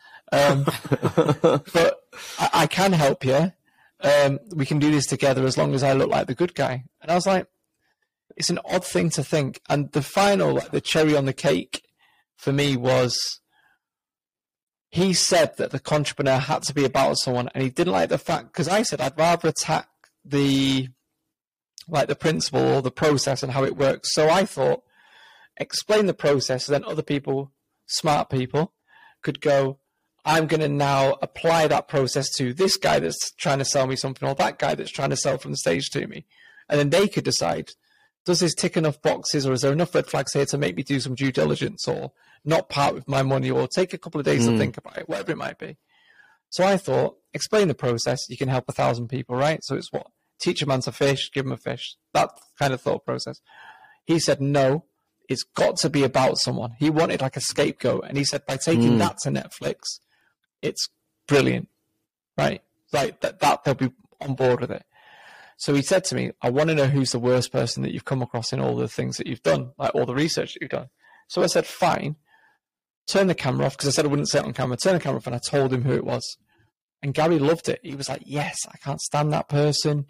But I can help you. We can do this together as long as I look like the good guy. And I was like, it's an odd thing to think. And the final, like the cherry on the cake for me was, he said that the entrepreneur had to be about someone, and he didn't like the fact, because I said I'd rather attack the principle or the process and how it works. So I thought, explain the process, so then other people, smart people, could go, I'm going to now apply that process to this guy that's trying to sell me something, or that guy that's trying to sell from the stage to me. And then they could decide, does this tick enough boxes, or is there enough red flags here to make me do some due diligence, or not part with my money, or take a couple of days to think about it, whatever it might be. So I thought, explain the process, you can help 1,000 people, right? So it's what? Teach a man to fish, give him a fish. That kind of thought process. He said, no, it's got to be about someone. He wanted like a scapegoat. And he said, by taking that to Netflix, it's brilliant, right? Like that they'll be on board with it. So he said to me, I want to know who's the worst person that you've come across in all the things that you've done, like all the research that you've done. So I said, fine, turn the camera off, because I said I wouldn't say it on camera. Turn the camera off, and I told him who it was. And Gary loved it. He was like, yes, I can't stand that person.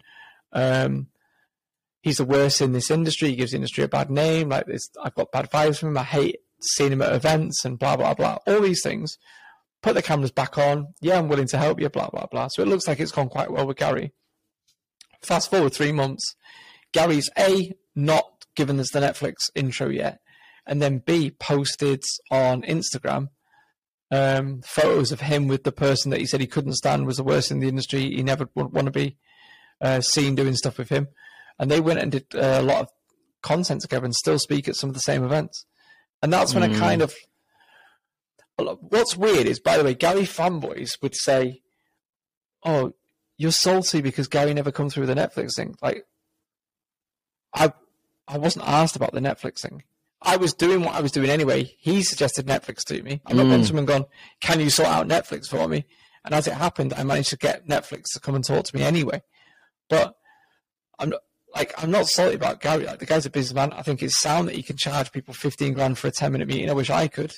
He's the worst in this industry. He gives the industry a bad name. Like this, I've got bad vibes from him. I hate seeing him at events and blah, blah, blah. All these things. Put the cameras back on. Yeah, I'm willing to help you, blah, blah, blah. So it looks like it's gone quite well with Gary. Fast forward 3 months. Gary's A, not given us the Netflix intro yet. And then B, posted on Instagram photos of him with the person that he said he couldn't stand, was the worst in the industry. He never would want to be seen doing stuff with him. And they went and did a lot of content together and still speak at some of the same events. And that's when I kind of... What's weird is, by the way, Gary fanboys would say, oh, you're salty because Gary never come through with the Netflix thing. Like, I wasn't asked about the Netflix thing. I was doing what I was doing anyway. He suggested Netflix to me. I've not gone to him and gone, can you sort out Netflix for me? And as it happened, I managed to get Netflix to come and talk to me anyway. But I'm not salty about Gary. Like, the guy's a businessman. I think it's sound that he can charge people 15 grand for a 10-minute meeting. I wish I could.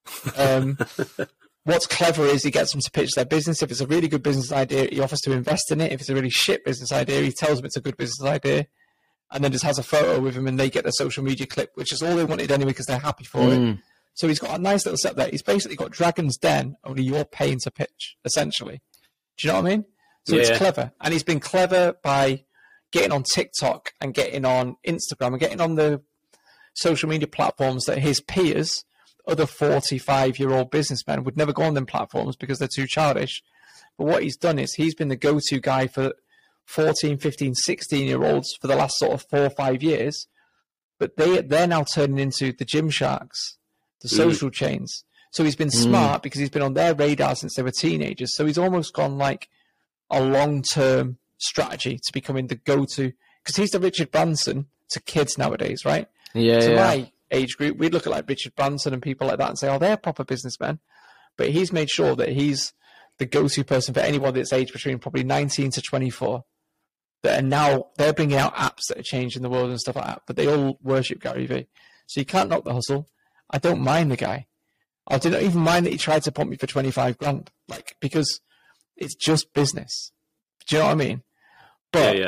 What's clever is he gets them to pitch their business. If it's a really good business idea, he offers to invest in it. If it's a really shit business idea, he tells them it's a good business idea, and then just has a photo with him, and they get their social media clip, which is all they wanted anyway because they're happy for it. So he's got a nice little setup there. He's basically got Dragon's Den, only you're paying to pitch, essentially. Do you know what I mean? So it's clever. And he's been clever by getting on TikTok and getting on Instagram and getting on the social media platforms that his peers, other 45-year-old businessmen, would never go on them platforms because they're too childish. But what he's done is he's been the go-to guy for 14, 15, 16-year-olds for the last sort of 4 or 5 years. But they're now turning into the Gymsharks, the social chains. So he's been smart because he's been on their radar since they were teenagers. So he's almost gone like a long-term strategy to becoming the go-to. Because he's the Richard Branson to kids nowadays, right? My age group, we'd look at like Richard Branson and people like that and say, oh, they're proper businessmen. But he's made sure that he's the go-to person for anyone that's aged between probably 19 to 24 that are now, they're bringing out apps that are changing the world and stuff like that, but they all worship Gary Vee. So you can't knock the hustle. I don't mind the guy. I didn't even mind that he tried to pump me for 25 grand, like, because it's just business. Do you know what I mean? But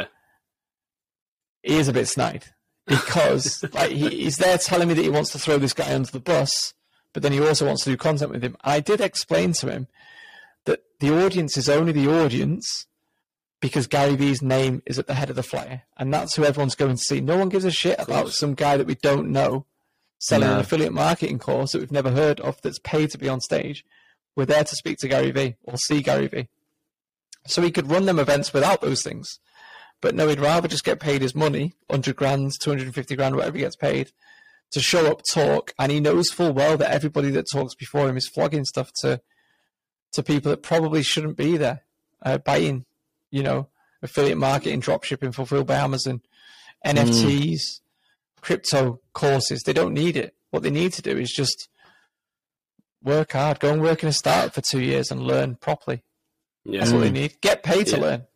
he is a bit snide. Because like he's there telling me that he wants to throw this guy under the bus, but then he also wants to do content with him. I did explain to him that the audience is only the audience because Gary Vee's name is at the head of the flyer, and that's who everyone's going to see. No one gives a shit about some guy that we don't know selling an affiliate marketing course that we've never heard of that's paid to be on stage. We're there to speak to Gary Vee or see Gary Vee. So he could run them events without those things. But no, he'd rather just get paid his money, 100 grand, 250 grand, whatever he gets paid, to show up, talk. And he knows full well that everybody that talks before him is flogging stuff to people that probably shouldn't be there, buying, affiliate marketing, dropshipping fulfilled by Amazon, NFTs, crypto courses. They don't need it. What they need to do is just work hard, go and work in a startup for 2 years and learn properly. Yeah. That's what they need. Get paid to learn.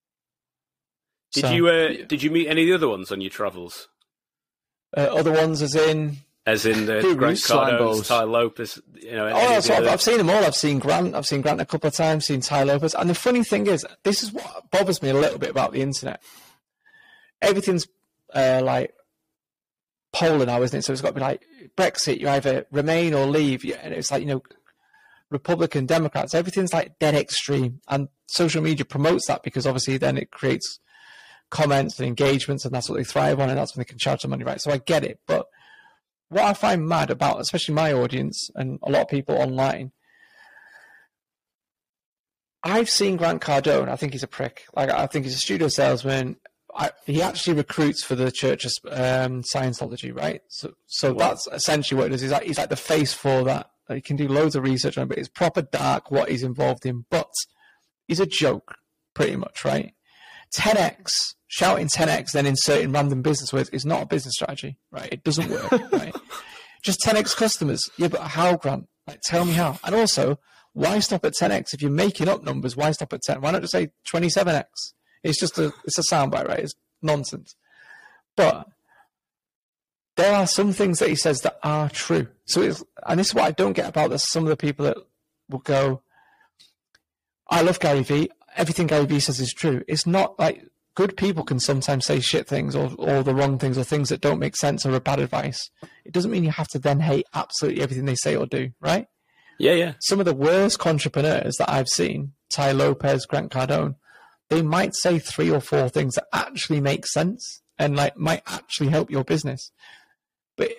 Did you meet any of the other ones on your travels? Other ones as in the Grant Cardone, Tai Lopez. I've seen them all. I've seen Grant a couple of times. Seen Tai Lopez. And the funny thing is, this is what bothers me a little bit about the internet. Everything's like polar now, isn't it? So it's got to be like Brexit. You either remain or leave. And it's like Republican, Democrats. Everything's like dead extreme, and social media promotes that because obviously then it creates comments and engagements, and that's what they thrive on, and that's when they can charge the money, right? So I get it. But what I find mad about, especially my audience and a lot of people online, I've seen Grant Cardone. I think he's a prick. Like, I think he's a studio salesman. He actually recruits for the Church of Scientology, right? So that's essentially what it is. He's like the face for that. He can do loads of research on it, but it's proper dark what he's involved in. But he's a joke, pretty much, right? 10x, shouting 10x, then inserting random business words is not a business strategy, right? It doesn't work, right? Just 10x customers. Yeah, but how, Grant? Like, tell me how. And also, why stop at 10x? If you're making up numbers, why stop at 10? Why not just say 27x? It's just it's a soundbite, right? It's nonsense. But there are some things that he says that are true. And this is what I don't get about this. Some of the people that will go, I love Gary Vee. Everything Gary Vee says is true. It's not like good people can sometimes say shit things or the wrong things or things that don't make sense or are bad advice. It doesn't mean you have to then hate absolutely everything they say or do, right? Yeah. Some of the worst entrepreneurs that I've seen, Tai Lopez, Grant Cardone, they might say 3 or 4 things that actually make sense and like might actually help your business. But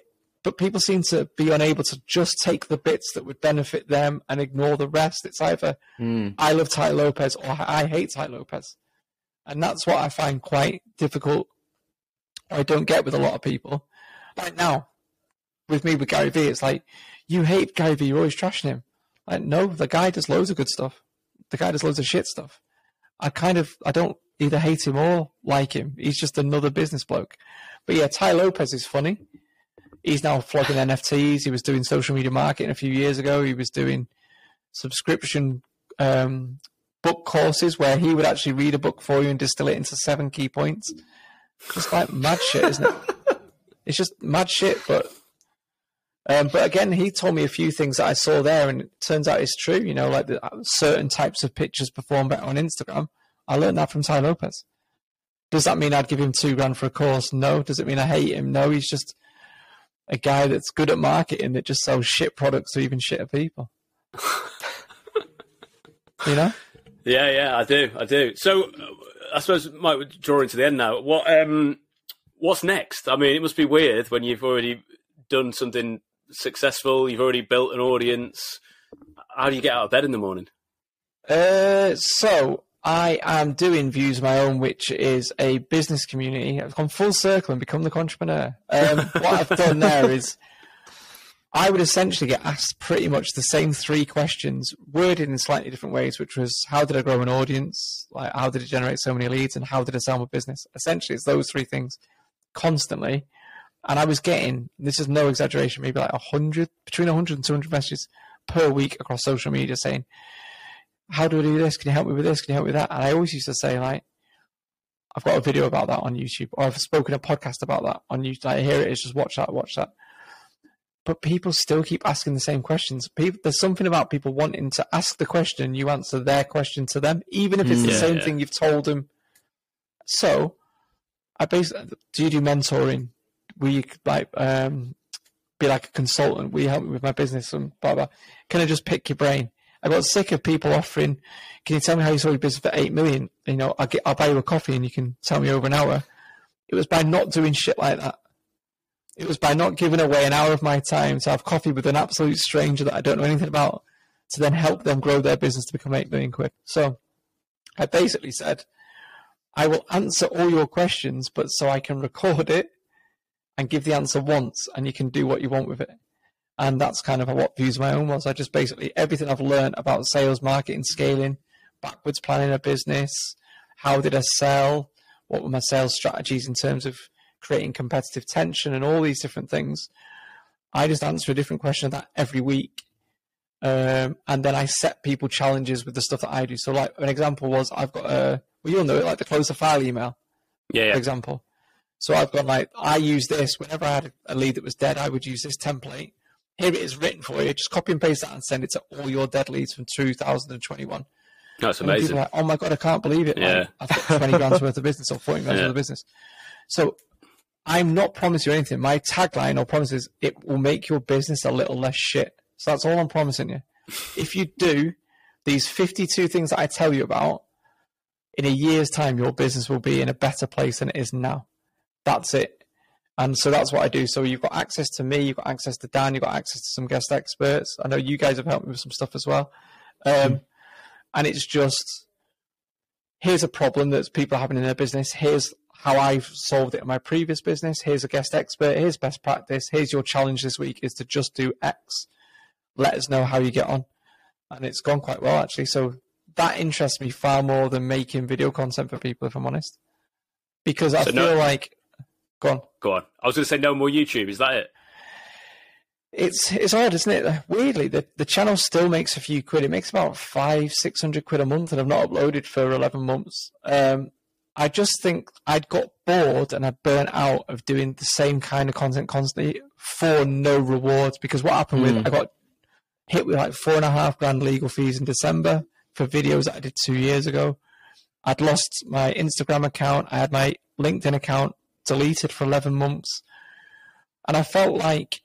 but people seem to be unable to just take the bits that would benefit them and ignore the rest. It's either I love Tai Lopez or I hate Tai Lopez. And that's what I find quite difficult, or I don't get with a lot of people. Like now, with me, with Gary Vee, it's like, you hate Gary Vee, you're always trashing him. Like, no, the guy does loads of good stuff. The guy does loads of shit stuff. I don't either hate him or like him. He's just another business bloke. But yeah, Tai Lopez is funny. He's now flogging NFTs. He was doing social media marketing a few years ago. He was doing subscription book courses where he would actually read a book for you and distill it into 7 key points. Just like mad shit, isn't it? It's just mad shit. But again, he told me a few things that I saw there, and it turns out it's true. You know, like certain types of pictures perform better on Instagram. I learned that from Tai Lopez. Does that mean I'd give him $2,000 for a course? No. Does it mean I hate him? No. He's just a guy that's good at marketing that just sells shit products to even shitter people. You know? Yeah, I do. So, I suppose might draw into the end now. What's next? I mean, it must be weird when you've already done something successful. You've already built an audience. How do you get out of bed in the morning? So I am doing Views My Own, which is a business community. I've gone full circle and become the entrepreneur. What I've done there is I would essentially get asked pretty much the same 3 questions, worded in slightly different ways, which was, how did I grow an audience? Like, how did it generate so many leads? And how did I sell my business? Essentially, it's those 3 things constantly. And I was getting, this is no exaggeration, maybe like between 100 and 200 messages per week across social media saying, how do I do this? Can you help me with this? Can you help me with that? And I always used to say, like, I've got a video about that on YouTube, or I've spoken a podcast about that on YouTube. Like, here it is, just watch that. But people still keep asking the same questions. There's something about people wanting to ask the question, you answer their question to them, even if it's the same thing you've told them. So, do you do mentoring? Will you like be like a consultant? Will you help me with my business and blah blah? Can I just pick your brain? I got sick of people offering, can you tell me how you sold your business for 8 million? You know, I'll buy you a coffee and you can tell me over an hour. It was by not doing shit like that. It was by not giving away an hour of my time to have coffee with an absolute stranger that I don't know anything about, to then help them grow their business to become 8 million quid. So I basically said, I will answer all your questions, but so I can record it and give the answer once, and you can do what you want with it. And that's kind of what Views My Own was. I just basically, everything I've learned about sales, marketing, scaling, backwards planning a business, how did I sell, what were my sales strategies in terms of creating competitive tension and all these different things. I just answer a different question of that every week. And then I set people challenges with the stuff that I do. So like an example was, I've got you'll know it, like the close the file email, for example. So I've got like, I use this whenever I had a lead that was dead, I would use this template. Here it is written for you. Just copy and paste that and send it to all your dead leads from 2021. That's and amazing. People are like, oh my God, I can't believe it. Yeah. Like, I've got 20 grand's worth of business or 40 grand's worth of business. So I'm not promising you anything. My tagline or promise is, it will make your business a little less shit. So that's all I'm promising you. If you do these 52 things that I tell you about, in a year's time, your business will be in a better place than it is now. That's it. And so that's what I do. So you've got access to me, you've got access to Dan, you've got access to some guest experts. I know you guys have helped me with some stuff as well. And it's just, here's a problem that people are having in their business. Here's how I've solved it in my previous business. Here's a guest expert. Here's best practice. Here's your challenge this week is to just do X. Let us know how you get on. And it's gone quite well, actually. So that interests me far more than making video content for people, if I'm honest. Because I feel like... Go on. I was going to say no more YouTube. Is that it? It's odd, isn't it? Weirdly, the channel still makes a few quid. It makes about 500-600 quid a month, and I've not uploaded for 11 months. I just think I'd got bored and I burnt out of doing the same kind of content constantly for no rewards. Because what happened with, I got hit with like $4,500 legal fees in December for videos that I did 2 years ago. I'd lost my Instagram account. I had my LinkedIn account deleted for 11 months. And I felt like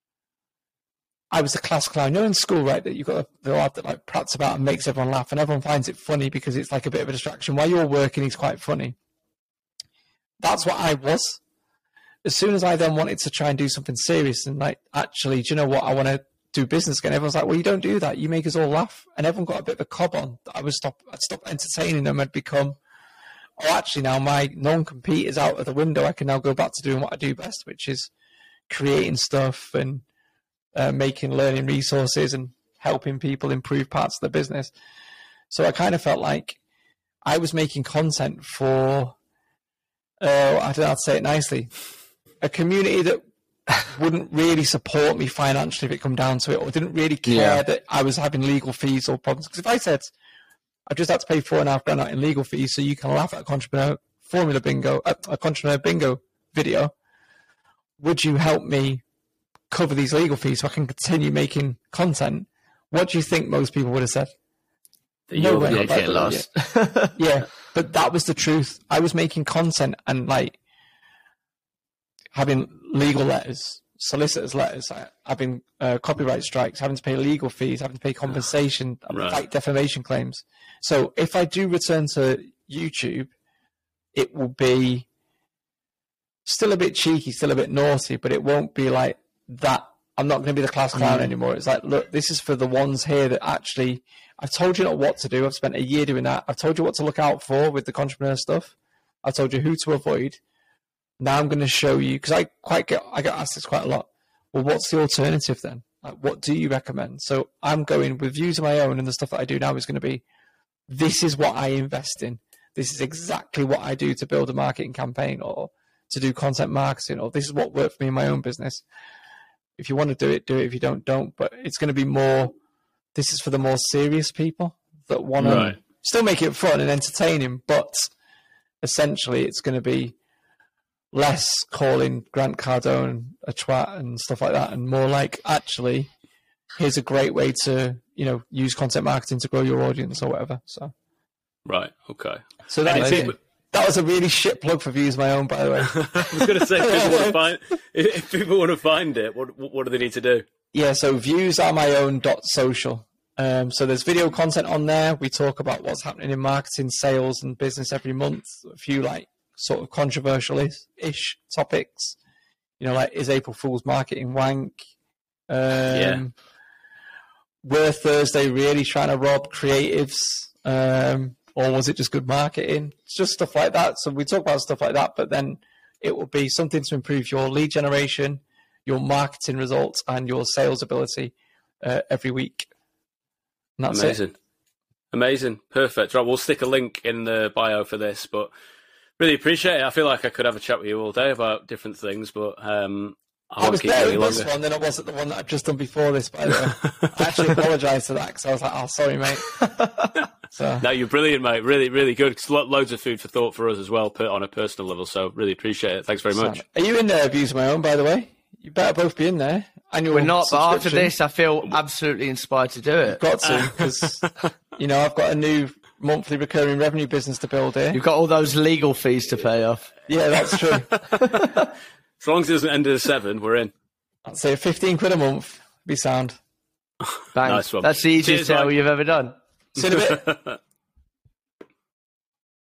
I was the class clown. You know, in school, right, that you've got the lad that like prats about and makes everyone laugh, and everyone finds it funny because it's like a bit of a distraction. While you're working, he's quite funny. That's what I was. as soon as I then wanted to try and do something serious and like, actually, do you know what? I want to do business again. Everyone's like, well, you don't do that. You make us all laugh. And everyone got a bit of a cob on. I'd stop entertaining them. I'd become, oh, actually now my non-compete is out of the window. I can now go back to doing what I do best, which is creating stuff and making learning resources and helping people improve parts of the business. So I kind of felt like I was making content for, I don't know how to say it nicely, a community that wouldn't really support me financially if it come down to it, or didn't really care that I was having legal fees or problems. Because if I said, I've just had to pay $4,500 out in legal fees so you can laugh at a Entrepreneur Bingo video, would you help me cover these legal fees so I can continue making content? What do you think most people would have said? No way. Get lost. Yeah, but that was the truth. I was making content and like having legal letters, solicitors' letters, having copyright strikes, having to pay legal fees, having to pay compensation, fight defamation claims. So if I do return to YouTube, it will be still a bit cheeky, still a bit naughty, but it won't be like that. I'm not going to be the class clown anymore. It's like, look, this is for the ones here that actually, I've told you not what to do. I've spent a year doing that. I've told you what to look out for with the entrepreneur stuff. I've told you who to avoid. Now I'm going to show you, because I get asked this quite a lot. Well, what's the alternative then? Like, what do you recommend? So I'm going with views of my own, and the stuff that I do now is going to be, this is what I invest in. This is exactly what I do to build a marketing campaign or to do content marketing, or this is what worked for me in my own business. If you want to do it, do it. If you don't, don't. But it's going to be more, this is for the more serious people that want to still make it fun and entertaining, but essentially it's going to be less calling Grant Cardone a twat and stuff like that, and more like, actually, here's a great way to, use content marketing to grow your audience or whatever. So, right, okay. So that was a really shit plug for Views My Own, by the way. I was going to say, if people want to find it, what do they need to do? Yeah, so viewsaremyown.social. So there's video content on there. We talk about what's happening in marketing, sales, and business every month. A few like sort of controversial-ish topics. Like, is April Fool's marketing wank? Were Thursday really trying to rob creatives? Or was it just good marketing? It's just stuff like that. So we talk about stuff like that, but then it will be something to improve your lead generation, your marketing results, and your sales ability every week. And that's amazing. It. Amazing. Perfect. Right, we'll stick a link in the bio for this, but really appreciate it. I feel like I could have a chat with you all day about different things, but I was better at this one than I was at the one that I've just done before this, by the way. I actually apologise for that, because I was like, oh, sorry, mate. So. No, you're brilliant, mate. Really, really good. It's loads of food for thought for us as well, on a personal level, so really appreciate it. Thanks very much. Are you in there, Views of My Own, by the way? You better both be in there. We're not, but after this, I feel absolutely inspired to do it. You've got to, because, I've got a new monthly recurring revenue business to build here. You've got all those legal fees to pay off. Yeah, that's true. As long as it doesn't end at 7, we're in. I'd say £15 a month. Be sound. Bang. Nice one. That's the easiest sale you've ever done. See you in a bit.